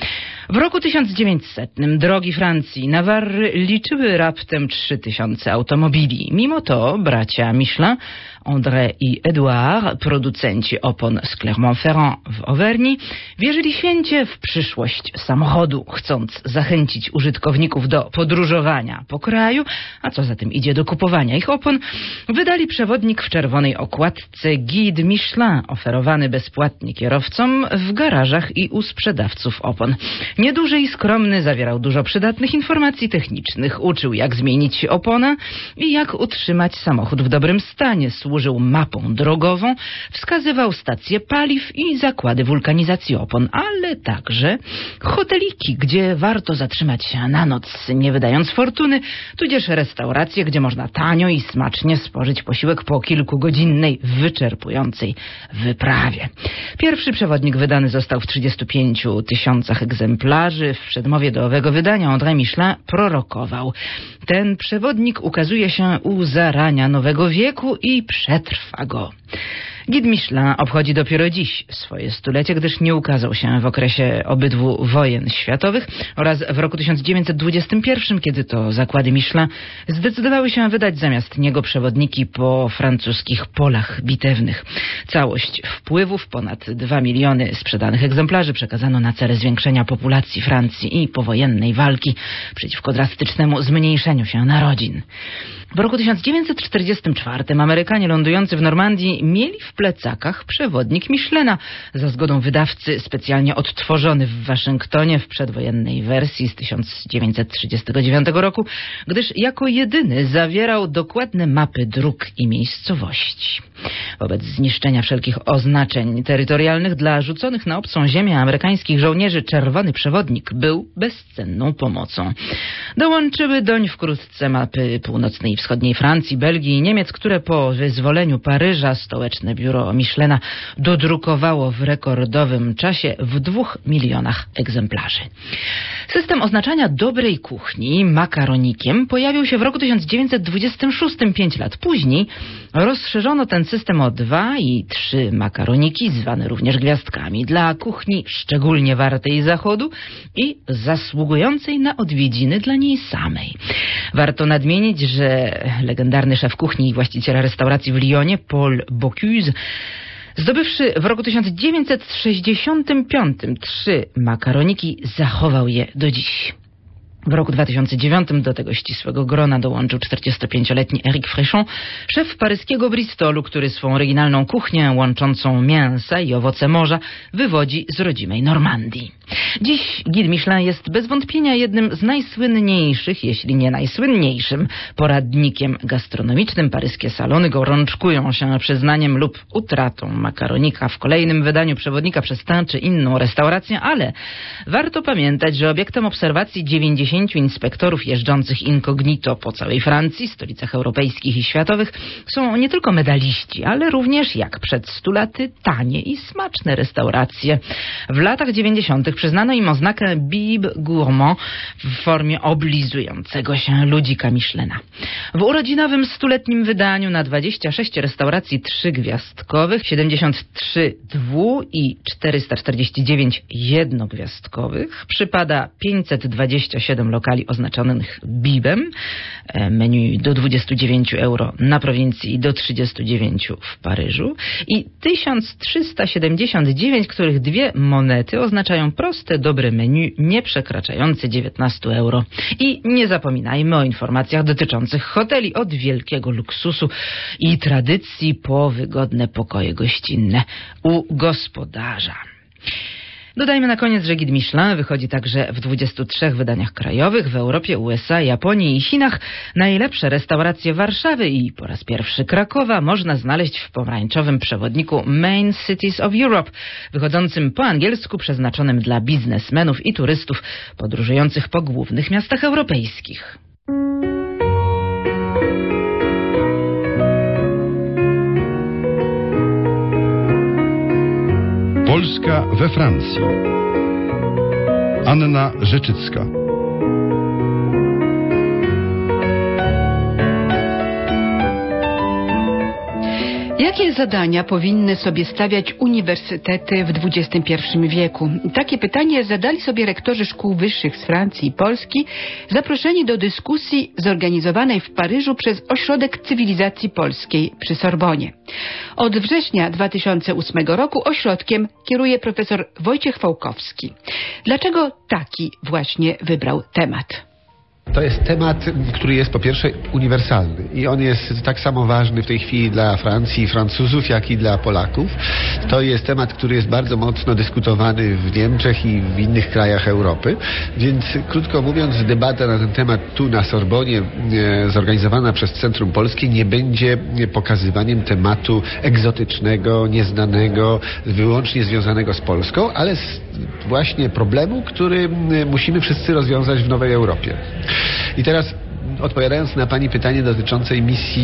W roku 1900 drogi Francji i Nawarry liczyły raptem 3000 automobili. Mimo to bracia Michelin, André i Édouard, producenci opon z Clermont-Ferrand w Auvergne, wierzyli święcie w przyszłość samochodu, chcąc zachęcić użytkowników do podróżowania po kraju, a co za tym idzie do kupowania ich opon, wydali przewodnik w czerwonej okładce Guide Michelin, oferowany bezpłatnie kierowcom w garażach i u sprzedawców opon. Nieduży i skromny, zawierał dużo przydatnych informacji technicznych, uczył jak zmienić oponę i jak utrzymać samochód w dobrym stanie, służył mapą drogową, wskazywał stacje paliw i zakłady wulkanizacji opon, ale także hoteliki, gdzie warto zatrzymać się na noc, nie wydając fortuny, tudzież restauracje, gdzie można tanio i smacznie spożyć posiłek po kilkugodzinnej, wyczerpującej wyprawie. Pierwszy przewodnik wydany został w 35 000 egzemplarzy. W przedmowie do owego wydania André Michelin prorokował: ten przewodnik ukazuje się u zarania nowego wieku i przetrwa go. Guide Michelin obchodzi dopiero dziś swoje stulecie, gdyż nie ukazał się w okresie obydwu wojen światowych oraz w roku 1921, kiedy to zakłady Michelin zdecydowały się wydać zamiast niego przewodniki po francuskich polach bitewnych. Całość wpływów, ponad 2 miliony sprzedanych egzemplarzy, przekazano na cele zwiększenia populacji Francji i powojennej walki przeciwko drastycznemu zmniejszeniu się narodzin. W roku 1944 Amerykanie lądujący w Normandii mieli w plecakach przewodnik Michelina, za zgodą wydawcy specjalnie odtworzony w Waszyngtonie w przedwojennej wersji z 1939 roku, gdyż jako jedyny zawierał dokładne mapy dróg i miejscowości. Wobec zniszczenia wszelkich oznaczeń terytorialnych dla rzuconych na obcą ziemię amerykańskich żołnierzy czerwony przewodnik był bezcenną pomocą. Dołączyły doń wkrótce mapy północnej i wschodniej Francji, Belgii i Niemiec, które po wyzwoleniu Paryża stołeczne biuro Michelina dodrukowało w rekordowym czasie w 2 milionach egzemplarzy. System oznaczania dobrej kuchni makaronikiem pojawił się w roku 1926, 5 lat później. Rozszerzono ten system o 2 i 3 makaroniki, zwane również gwiazdkami, dla kuchni szczególnie wartej zachodu i zasługującej na odwiedziny dla niej samej. Warto nadmienić, że legendarny szef kuchni i właściciel restauracji w Lyonie, Paul Bocuse, zdobywszy w roku 1965 3 makaroniki, zachował je do dziś. W roku 2009 do tego ścisłego grona dołączył 45-letni Eric Fréchon, szef paryskiego Bristolu, który swą oryginalną kuchnię łączącą mięsa i owoce morza wywodzi z rodzimej Normandii. Dziś Guide Michelin jest bez wątpienia jednym z najsłynniejszych, jeśli nie najsłynniejszym poradnikiem gastronomicznym. Paryskie salony gorączkują się przyznaniem lub utratą makaronika w kolejnym wydaniu przewodnika przez tę czy inną restaurację, ale warto pamiętać, że obiektem obserwacji 90 inspektorów jeżdżących incognito po całej Francji, stolicach europejskich i światowych są nie tylko medaliści, ale również, jak przed 100 laty, tanie i smaczne restauracje. W latach 90. przyznano im oznakę Bib Gourmand w formie oblizującego się ludzika Michelina. W urodzinowym 100-letnim wydaniu na 26 restauracji 3-gwiazdkowych, 73 dwu- i 449 jednogwiazdkowych przypada 527 lokali oznaczonych Bibem, menu do 29 euro na prowincji i do 39 w Paryżu i 1379, których 2 monety oznaczają proste, dobre menu nie przekraczające 19 euro. I nie zapominajmy o informacjach dotyczących hoteli, od wielkiego luksusu i tradycji po wygodne pokoje gościnne u gospodarza. Dodajmy na koniec, że Guide Michelin wychodzi także w 23 wydaniach krajowych w Europie, USA, Japonii i Chinach. Najlepsze restauracje Warszawy i po raz pierwszy Krakowa można znaleźć w pomarańczowym przewodniku Main Cities of Europe, wychodzącym po angielsku, przeznaczonym dla biznesmenów i turystów podróżujących po głównych miastach europejskich. Polska we Francji. Anna Rzeczycka. Jakie zadania powinny sobie stawiać uniwersytety w XXI wieku? Takie pytanie zadali sobie rektorzy szkół wyższych z Francji i Polski, zaproszeni do dyskusji zorganizowanej w Paryżu przez Ośrodek Cywilizacji Polskiej przy Sorbonie. Od września 2008 roku ośrodkiem kieruje profesor Wojciech Fałkowski. Dlaczego taki właśnie wybrał temat? To jest temat, który jest po pierwsze uniwersalny i on jest tak samo ważny w tej chwili dla Francji i Francuzów, jak i dla Polaków. To jest temat, który jest bardzo mocno dyskutowany w Niemczech i w innych krajach Europy, więc krótko mówiąc, debata na ten temat tu na Sorbonie zorganizowana przez Centrum Polskie nie będzie pokazywaniem tematu egzotycznego, nieznanego, wyłącznie związanego z Polską, ale właśnie problemu, który musimy wszyscy rozwiązać w nowej Europie. I teraz odpowiadając na Pani pytanie dotyczące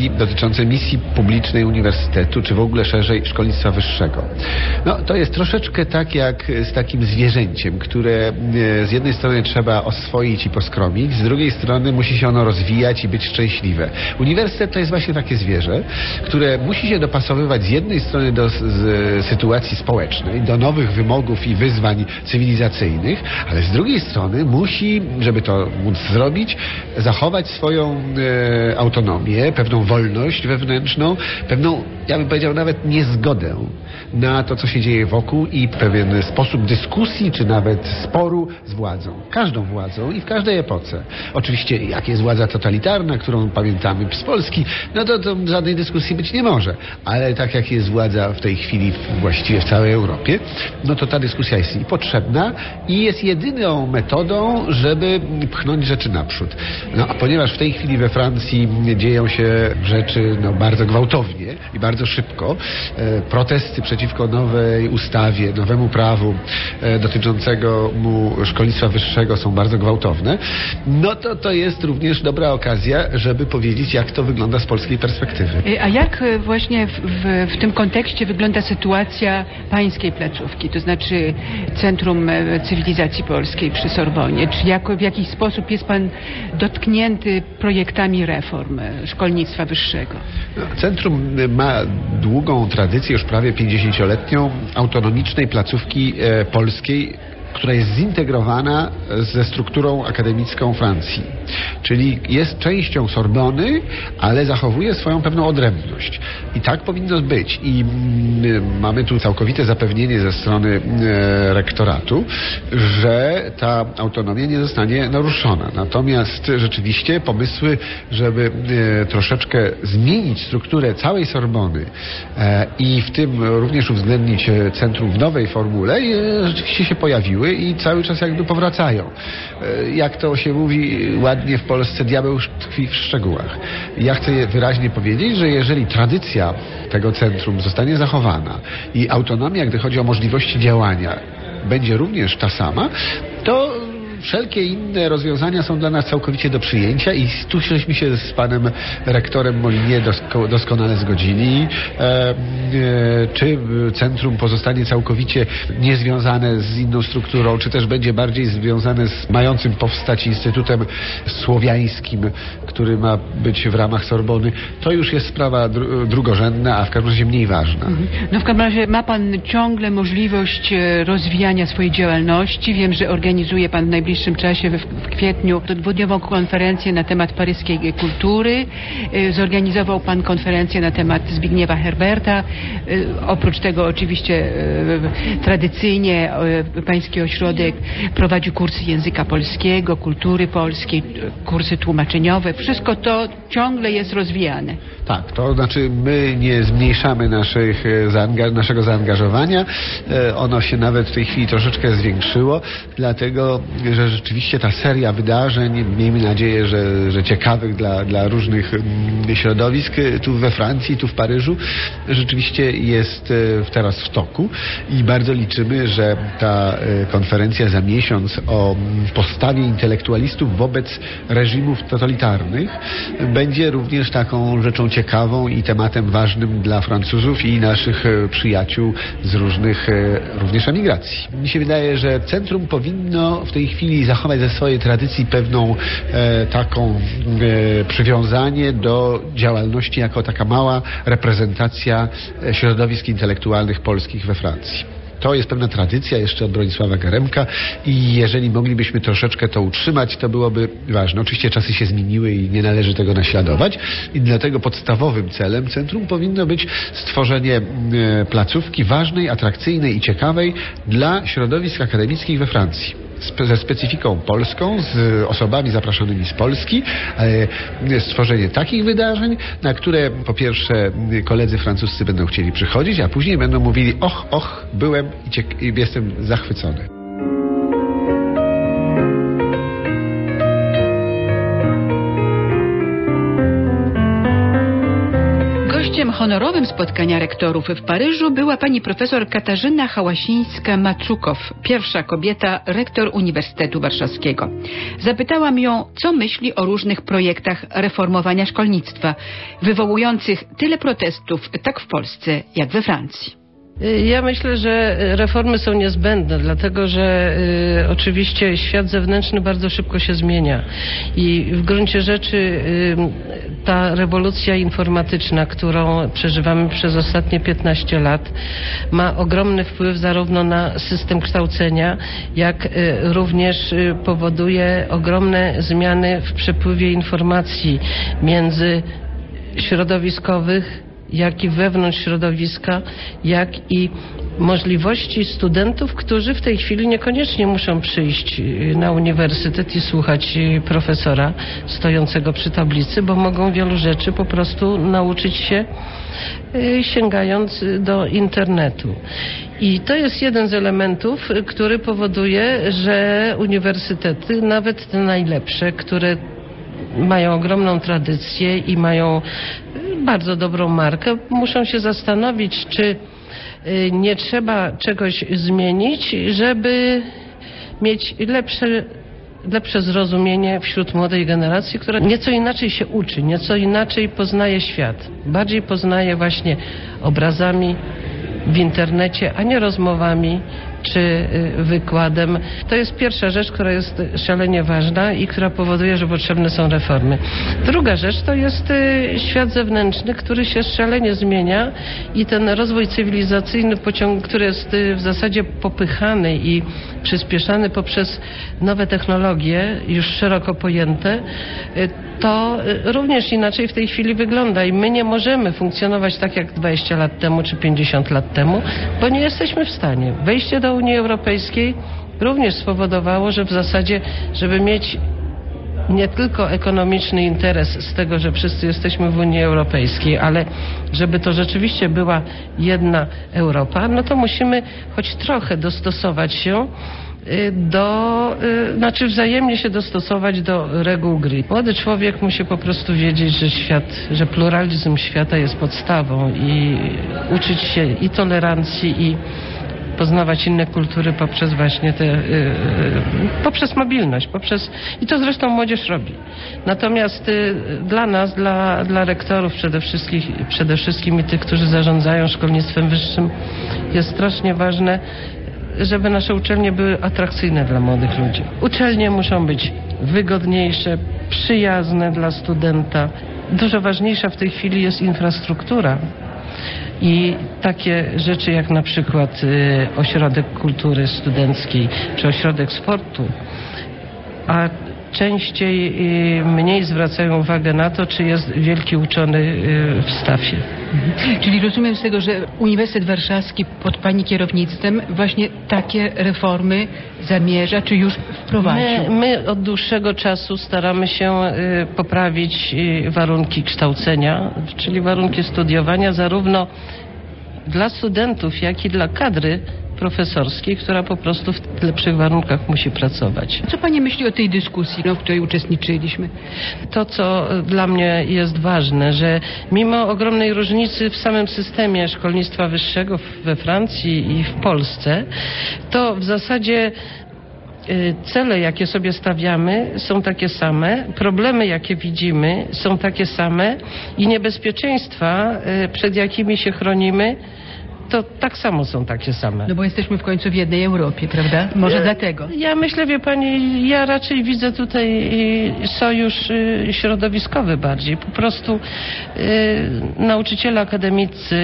misji publicznej uniwersytetu, czy w ogóle szerzej szkolnictwa wyższego. No, to jest troszeczkę tak jak z takim zwierzęciem, które z jednej strony trzeba oswoić i poskromić, z drugiej strony musi się ono rozwijać i być szczęśliwe. Uniwersytet to jest właśnie takie zwierzę, które musi się dopasowywać z jednej strony do sytuacji społecznej, do nowych wymogów i wyzwań cywilizacyjnych, ale z drugiej strony musi, żeby to móc zrobić, zachować swoją autonomię, pewną wolność wewnętrzną, pewną, ja bym powiedział, nawet niezgodę na to, co się dzieje wokół i pewien sposób dyskusji, czy nawet sporu z władzą. Każdą władzą i w każdej epoce. Oczywiście, jak jest władza totalitarna, którą pamiętamy z Polski, no to żadnej dyskusji być nie może. Ale tak jak jest władza w tej chwili właściwie w całej Europie, no to ta dyskusja jest i potrzebna i jest jedyną metodą, żeby pchnąć rzeczy naprzód. No a ponieważ w tej chwili we Francji dzieją się rzeczy bardzo gwałtownie i bardzo szybko, protesty przeciwko nowej ustawie, nowemu prawu dotyczącego szkolnictwa wyższego są bardzo gwałtowne, no to jest również dobra okazja, żeby powiedzieć, jak to wygląda z polskiej perspektywy. A jak właśnie w tym kontekście wygląda sytuacja pańskiej placówki, to znaczy Centrum Cywilizacji Polskiej przy Sorbonie? Czy w jakiś sposób jest pan dotknięty projektami reform szkolnictwa wyższego? Centrum ma długą tradycję, już prawie 50-letnią, autonomicznej placówki polskiej, która jest zintegrowana ze strukturą akademicką Francji. Czyli jest częścią Sorbony, ale zachowuje swoją pewną odrębność. I tak powinno być. I mamy tu całkowite zapewnienie ze strony rektoratu, że ta autonomia nie zostanie naruszona. Natomiast rzeczywiście pomysły, żeby troszeczkę zmienić strukturę całej Sorbony i w tym również uwzględnić centrum w nowej formule, rzeczywiście się pojawiły i cały czas jakby powracają. Jak to się mówi ładnie w Polsce, diabeł tkwi w szczegółach. Ja chcę wyraźnie powiedzieć, że jeżeli tradycja tego centrum zostanie zachowana i autonomia, gdy chodzi o możliwości działania, będzie również ta sama, to wszelkie inne rozwiązania są dla nas całkowicie do przyjęcia i tu żeśmy się z panem rektorem Molinie doskonale zgodzili. Czy centrum pozostanie całkowicie niezwiązane z inną strukturą, czy też będzie bardziej związane z mającym powstać Instytutem Słowiańskim, który ma być w ramach Sorbony, to już jest sprawa drugorzędna, a w każdym razie mniej ważna. No w każdym razie ma pan ciągle możliwość rozwijania swojej działalności. Wiem, że organizuje pan w najbliższym czasie, w kwietniu, dwudniową konferencję na temat paryskiej kultury. Zorganizował pan konferencję na temat Zbigniewa Herberta. Oprócz tego oczywiście tradycyjnie pański ośrodek prowadzi kursy języka polskiego, kultury polskiej, kursy tłumaczeniowe. Wszystko to ciągle jest rozwijane. Tak, to znaczy my nie zmniejszamy naszego zaangażowania. Ono się nawet w tej chwili troszeczkę zwiększyło, dlatego, że rzeczywiście ta seria wydarzeń, miejmy nadzieję, że ciekawych dla różnych środowisk tu we Francji, tu w Paryżu, rzeczywiście jest teraz w toku i bardzo liczymy, że ta konferencja za miesiąc o postawie intelektualistów wobec reżimów totalitarnych będzie również taką rzeczą ciekawą i tematem ważnym dla Francuzów i naszych przyjaciół z różnych również emigracji. Mi się wydaje, że centrum powinno w tej chwili chwili zachować ze swojej tradycji pewną taką przywiązanie do działalności jako taka mała reprezentacja środowisk intelektualnych polskich we Francji. To jest pewna tradycja jeszcze od Bronisława Geremka i jeżeli moglibyśmy troszeczkę to utrzymać, to byłoby ważne. Oczywiście czasy się zmieniły i nie należy tego naśladować i dlatego podstawowym celem centrum powinno być stworzenie placówki ważnej, atrakcyjnej i ciekawej dla środowisk akademickich we Francji. Ze specyfiką polską, z osobami zapraszanymi z Polski, stworzenie takich wydarzeń, na które po pierwsze koledzy francuscy będą chcieli przychodzić, a później będą mówili: och, byłem i jestem zachwycony. Gościem honorowym spotkania rektorów w Paryżu była pani profesor Katarzyna Hałasińska-Maczukow, pierwsza kobieta rektor Uniwersytetu Warszawskiego. Zapytałam ją, co myśli o różnych projektach reformowania szkolnictwa, wywołujących tyle protestów tak w Polsce, jak we Francji. Ja myślę, że reformy są niezbędne, dlatego że oczywiście świat zewnętrzny bardzo szybko się zmienia i w gruncie rzeczy ta rewolucja informatyczna, którą przeżywamy przez ostatnie 15 lat, ma ogromny wpływ zarówno na system kształcenia, jak również powoduje ogromne zmiany w przepływie informacji międzyśrodowiskowych, jak i wewnątrz środowiska, jak i możliwości studentów, którzy w tej chwili niekoniecznie muszą przyjść na uniwersytet i słuchać profesora stojącego przy tablicy, bo mogą wielu rzeczy po prostu nauczyć się sięgając do internetu. I to jest jeden z elementów, który powoduje, że uniwersytety, nawet te najlepsze, które mają ogromną tradycję i mają bardzo dobrą markę, muszą się zastanowić, czy nie trzeba czegoś zmienić, żeby mieć lepsze zrozumienie wśród młodej generacji, która nieco inaczej się uczy, nieco inaczej poznaje świat. Bardziej poznaje właśnie obrazami w internecie, a nie rozmowami czy wykładem. To jest pierwsza rzecz, która jest szalenie ważna i która powoduje, że potrzebne są reformy. Druga rzecz to jest świat zewnętrzny, który się szalenie zmienia i ten rozwój cywilizacyjny, który jest w zasadzie popychany i przyspieszany poprzez nowe technologie, już szeroko pojęte, to również inaczej w tej chwili wygląda i my nie możemy funkcjonować tak jak 20 lat temu czy 50 lat temu, bo nie jesteśmy w stanie. Wejście do Unii Europejskiej również spowodowało, że w zasadzie, żeby mieć nie tylko ekonomiczny interes z tego, że wszyscy jesteśmy w Unii Europejskiej, ale żeby to rzeczywiście była jedna Europa, no to musimy choć trochę dostosować się wzajemnie się dostosować do reguł gry. Młody człowiek musi po prostu wiedzieć, że pluralizm świata jest podstawą i uczyć się i tolerancji, i poznawać inne kultury poprzez właśnie poprzez mobilność, i to zresztą młodzież robi. Natomiast dla nas, dla rektorów przede wszystkim i tych, którzy zarządzają szkolnictwem wyższym, jest strasznie ważne, żeby nasze uczelnie były atrakcyjne dla młodych ludzi. Uczelnie muszą być wygodniejsze, przyjazne dla studenta. Dużo ważniejsza w tej chwili jest infrastruktura i takie rzeczy jak na przykład ośrodek kultury studenckiej czy ośrodek sportu, a częściej mniej zwracają uwagę na to, czy jest wielki uczony w stafie. Czyli rozumiem z tego, że Uniwersytet Warszawski pod pani kierownictwem właśnie takie reformy zamierza, czy już wprowadził? My od dłuższego czasu staramy się poprawić warunki kształcenia, czyli warunki studiowania zarówno dla studentów, jak i dla kadry profesorskiej, która po prostu w lepszych warunkach musi pracować. Co pani myśli o tej dyskusji, w której uczestniczyliśmy? To, co dla mnie jest ważne, że mimo ogromnej różnicy w samym systemie szkolnictwa wyższego we Francji i w Polsce, to w zasadzie cele, jakie sobie stawiamy, są takie same, problemy, jakie widzimy, są takie same i niebezpieczeństwa, przed jakimi się chronimy, to tak samo są takie same. No bo jesteśmy w końcu w jednej Europie, prawda? Może dlatego. Ja myślę, wie pani, ja raczej widzę tutaj sojusz środowiskowy bardziej. Po prostu nauczyciele akademicy,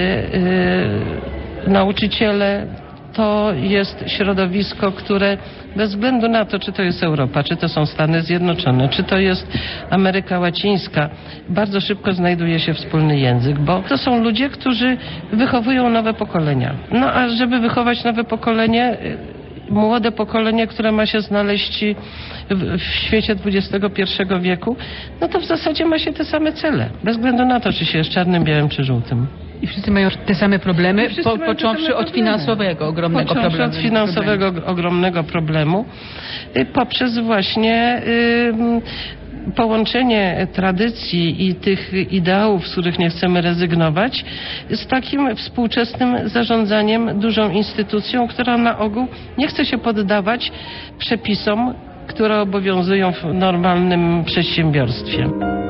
nauczyciele to jest środowisko, które bez względu na to, czy to jest Europa, czy to są Stany Zjednoczone, czy to jest Ameryka Łacińska, bardzo szybko znajduje się wspólny język, bo to są ludzie, którzy wychowują nowe pokolenia. No a żeby wychować nowe pokolenie, młode pokolenie, które ma się znaleźć w świecie XXI wieku, no to w zasadzie ma się te same cele, bez względu na to, czy się jest czarnym, białym czy żółtym. I wszyscy mają te same problemy, począwszy od finansowego ogromnego problemu, poprzez właśnie połączenie tradycji i tych ideałów, z których nie chcemy rezygnować, z takim współczesnym zarządzaniem dużą instytucją, która na ogół nie chce się poddawać przepisom, które obowiązują w normalnym przedsiębiorstwie.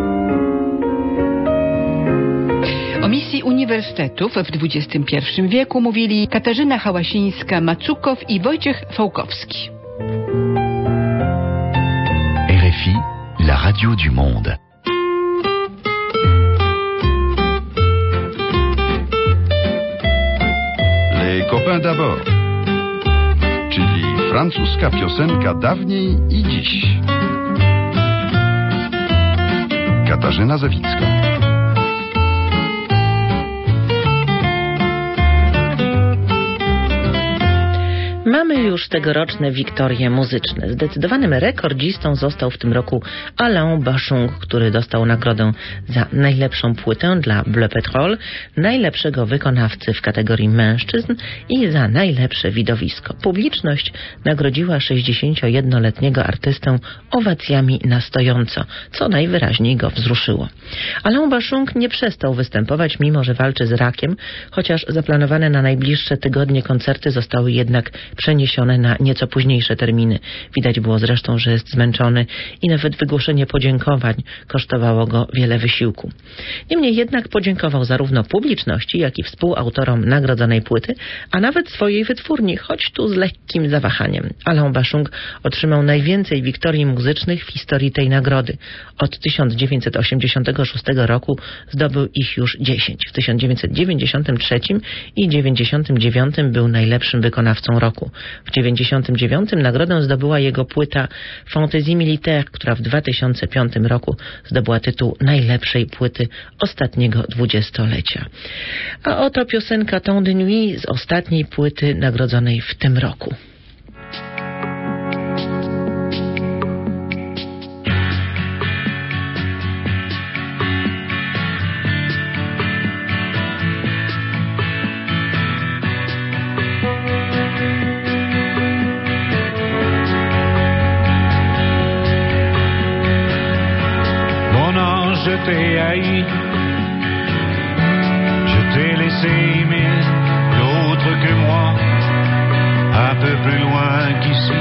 O misji uniwersytetów w XXI wieku mówili Katarzyna Hałasińska-Macukow i Wojciech Fołkowski. RFI, la radio du monde. Les copains d'abord, czyli francuska piosenka dawniej i dziś. Katarzyna Zawicka. Mamy już tegoroczne wiktorie muzyczne. Zdecydowanym rekordzistą został w tym roku Alain Bashung, który dostał nagrodę za najlepszą płytę dla Bleu Petrol, najlepszego wykonawcy w kategorii mężczyzn i za najlepsze widowisko. Publiczność nagrodziła 61-letniego artystę owacjami na stojąco, co najwyraźniej go wzruszyło. Alain Bashung nie przestał występować, mimo że walczy z rakiem, chociaż zaplanowane na najbliższe tygodnie koncerty zostały jednak przeniesione na nieco późniejsze terminy. Widać było zresztą, że jest zmęczony i nawet wygłoszenie podziękowań kosztowało go wiele wysiłku. Niemniej jednak podziękował zarówno publiczności, jak i współautorom nagrodzonej płyty, a nawet swojej wytwórni, choć tu z lekkim zawahaniem. Alain Bashung otrzymał najwięcej wiktorii muzycznych w historii tej nagrody. Od 1986 roku zdobył ich już 10. W 1993 i 1999 był najlepszym wykonawcą roku. W 1999 nagrodę zdobyła jego płyta Fantaisie Militaire, która w 2005 roku zdobyła tytuł najlepszej płyty ostatniego dwudziestolecia. A oto piosenka Temps de Nuit z ostatniej płyty nagrodzonej w tym roku. Je t'ai haï, je t'ai laissé aimer l'autre que moi, un peu plus loin qu'ici.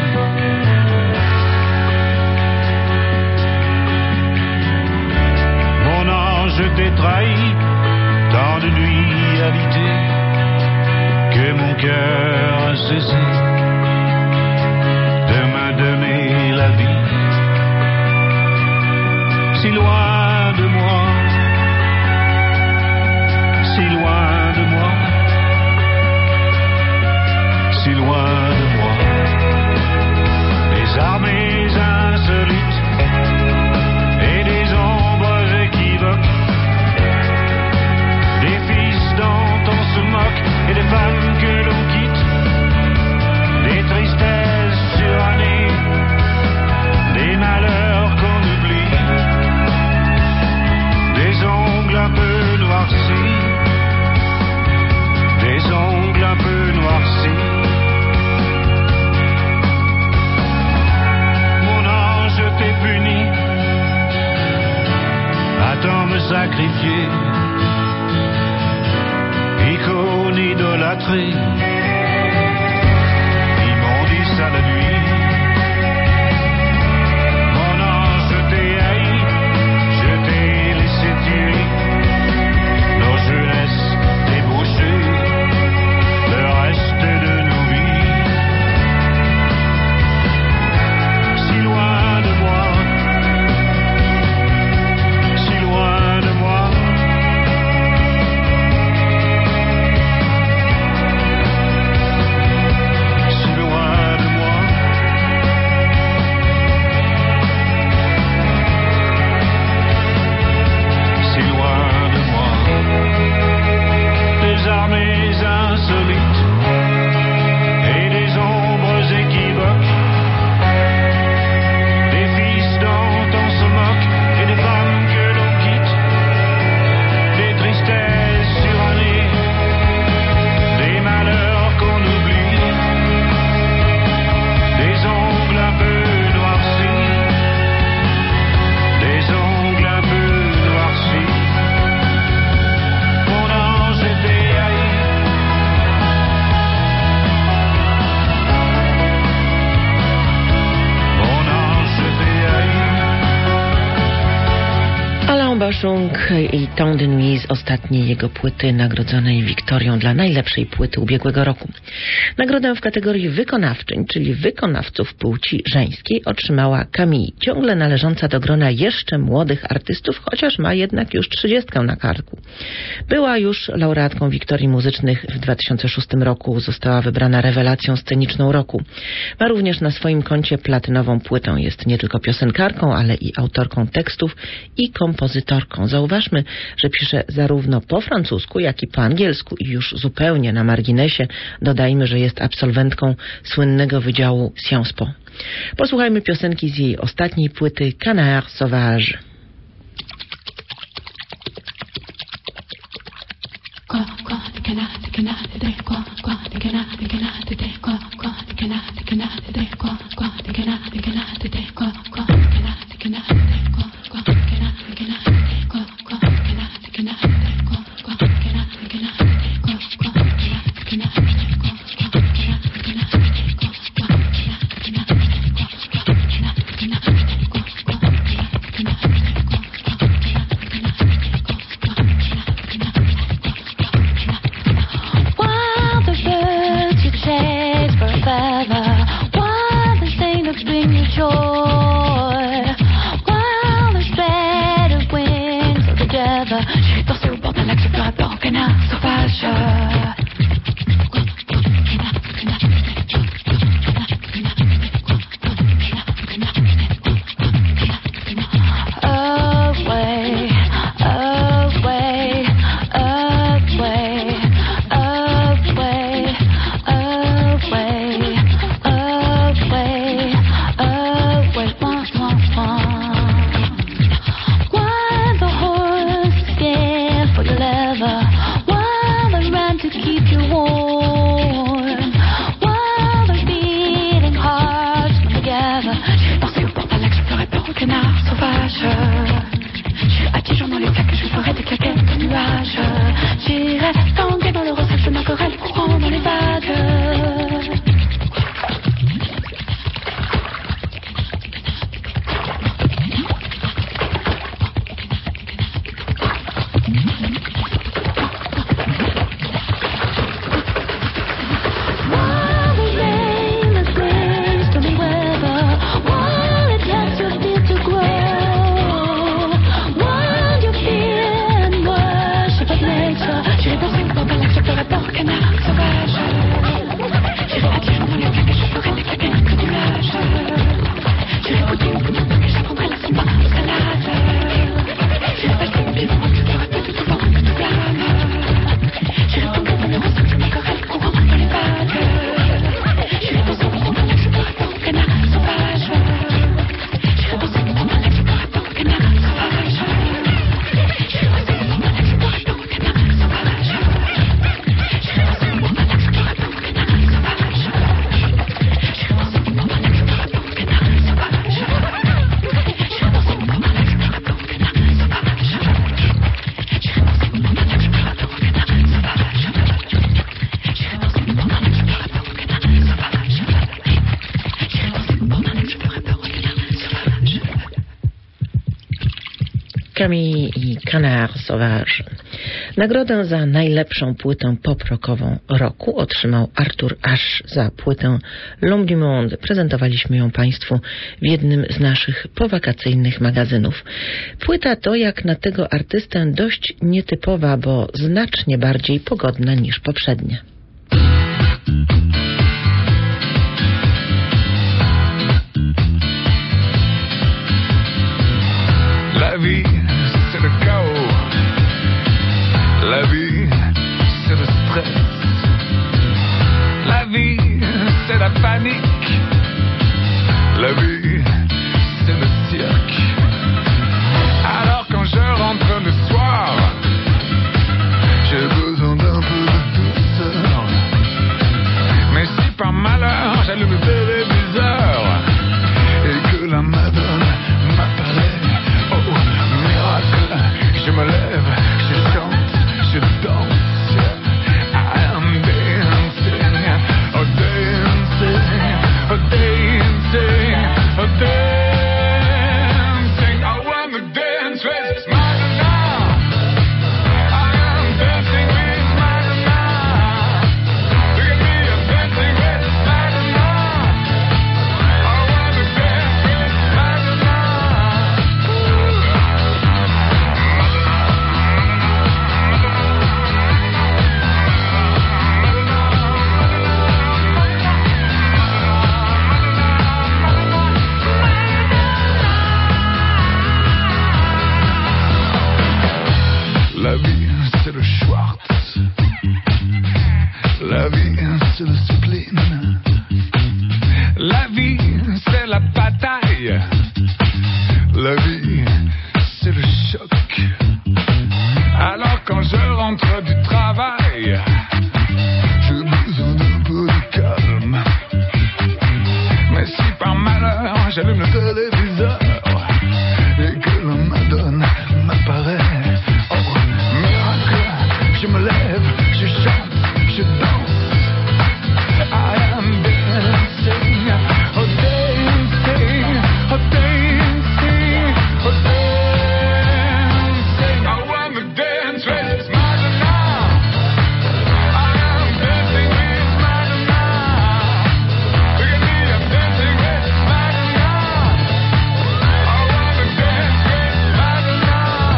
Mon ange, je t'ai trahi, tant de nuits habitées, que mon cœur a cessé de me donner la vie. Si loin de moi, si loin de moi, si loin de moi, des armées insolites et des ombres équivoques, des fils dont on se moque et des femmes que l'on quitte, des tristesses surannées, des malheurs qu'on oublie, des ongles un peu noircis, des ongles un peu noircis. Mon ange, je t'ai puni, à tant me sacrifier, icône idolâtrée, immondice à la nuit. Bachung i Temps de Nuit z ostatniej jego płyty nagrodzonej Wiktorią dla najlepszej płyty ubiegłego roku. Nagrodę w kategorii wykonawczyń, czyli wykonawców płci żeńskiej, otrzymała Camille, ciągle należąca do grona jeszcze młodych artystów, chociaż ma jednak już 30 na karku. Była już laureatką Wiktorii Muzycznych w 2006 roku, została wybrana rewelacją sceniczną roku. Ma również na swoim koncie platynową płytę. Jest nie tylko piosenkarką, ale i autorką tekstów i kompozytorką. Zauważmy, że pisze zarówno po francusku, jak i po angielsku i już zupełnie na marginesie dodajmy, że jest absolwentką słynnego wydziału Sciences Po. Posłuchajmy piosenki z jej ostatniej płyty Canard Sauvage. Camille i Canard Sauvage. Nagrodę za najlepszą płytę pop-rockową roku otrzymał Arthur Ashe za płytę L'Homme du Monde. Prezentowaliśmy ją Państwu w jednym z naszych powakacyjnych magazynów. Płyta to jak na tego artystę dość nietypowa, bo znacznie bardziej pogodna niż poprzednie. La vie, c'est le chaos. La vie, c'est le stress. La vie, c'est la panique. La vie, c'est le cirque. Alors quand je rentre le soir, j'ai besoin d'un peu de douceur. La vie, c'est le spleen. La vie, c'est la bataille. La vie, c'est le choc. Alors quand je rentre du travail, j'ai besoin d'un peu de calme. Mais si par malheur j'allume le téléviseur et que la Madone m'apparaît, oh miracle, je me lève, je chante, je danse. I am dancing, oh dancing, oh dancing, oh dancing. I wanna dance with Madonna. I am dancing with Madonna. Look at me, I'm dancing with Madonna. I wanna dance with Madonna.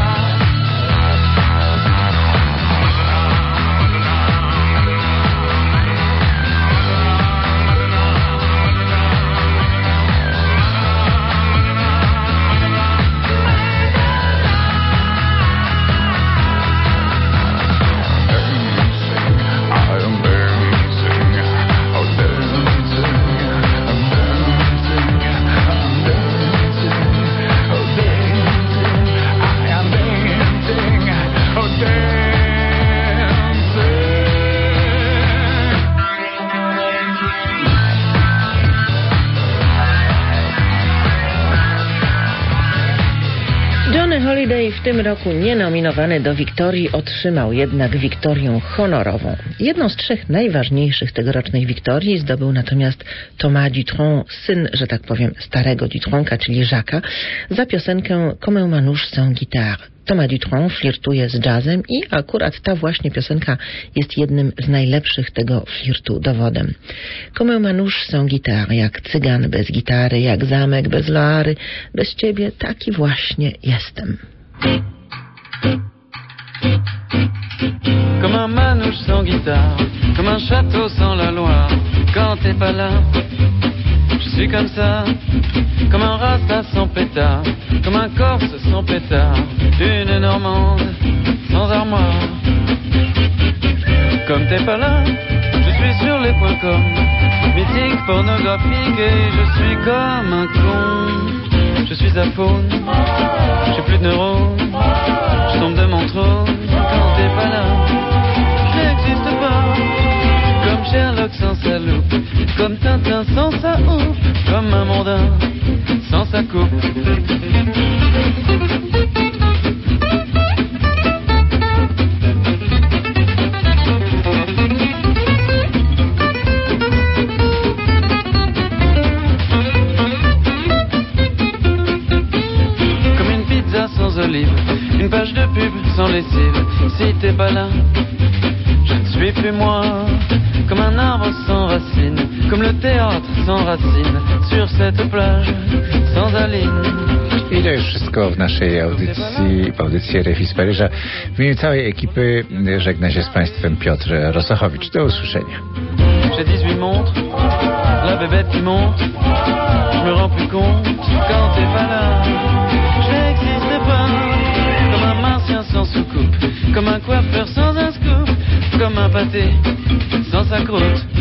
Johnny Holiday w tym roku nie nominowany do Wiktorii, otrzymał jednak Wiktorię honorową. Jedną z 3 najważniejszych tegorocznych Wiktorii zdobył natomiast Thomas Dutronc, syn, że tak powiem, starego Dutronca, czyli Jacques'a, za piosenkę Comme un manouche sans guitare. Thomas Dutronc flirtuje z jazzem i akurat ta właśnie piosenka jest jednym z najlepszych tego flirtu dowodem. Comme un manouche sans guitare, jak cygan bez gitary, jak zamek bez loary, bez ciebie taki właśnie jestem. Comme un manouche sans guitare, comme un château sans la Loire, quand t'es pas là, je suis comme ça, comme un rasta sans pétard, comme un corse sans pétard, une normande sans armoire. Comme t'es pas là, je suis sur les points com, mythique, pornographique, et je suis comme un con. Je suis aphone, j'ai plus de neurones, je tombe de mon trône quand t'es pas là. Je n'existe pas, comme Sherlock sans sa loupe, comme Tintin sans sa houppe, comme un mondain sans sa coupe. Une page de pub sans lessive. Si t'es pas là, je ne suis plus moi. Comme un arbre sans racines, comme le théâtre sans racines, sur cette plage sans Aline. I to już wszystko w naszej audycji RFI z Paryża. W imieniu całej ekipy żegna się z Państwem Piotr Rosochowicz. Do usłyszenia. J'ai 18 montres, la bébête qui monte, je me rends plus compte quand t'es pas là. Je n'existe pas, comme un martien sans soucoupe, comme un coiffeur sans un scoop, comme un pâté sans sa croûte.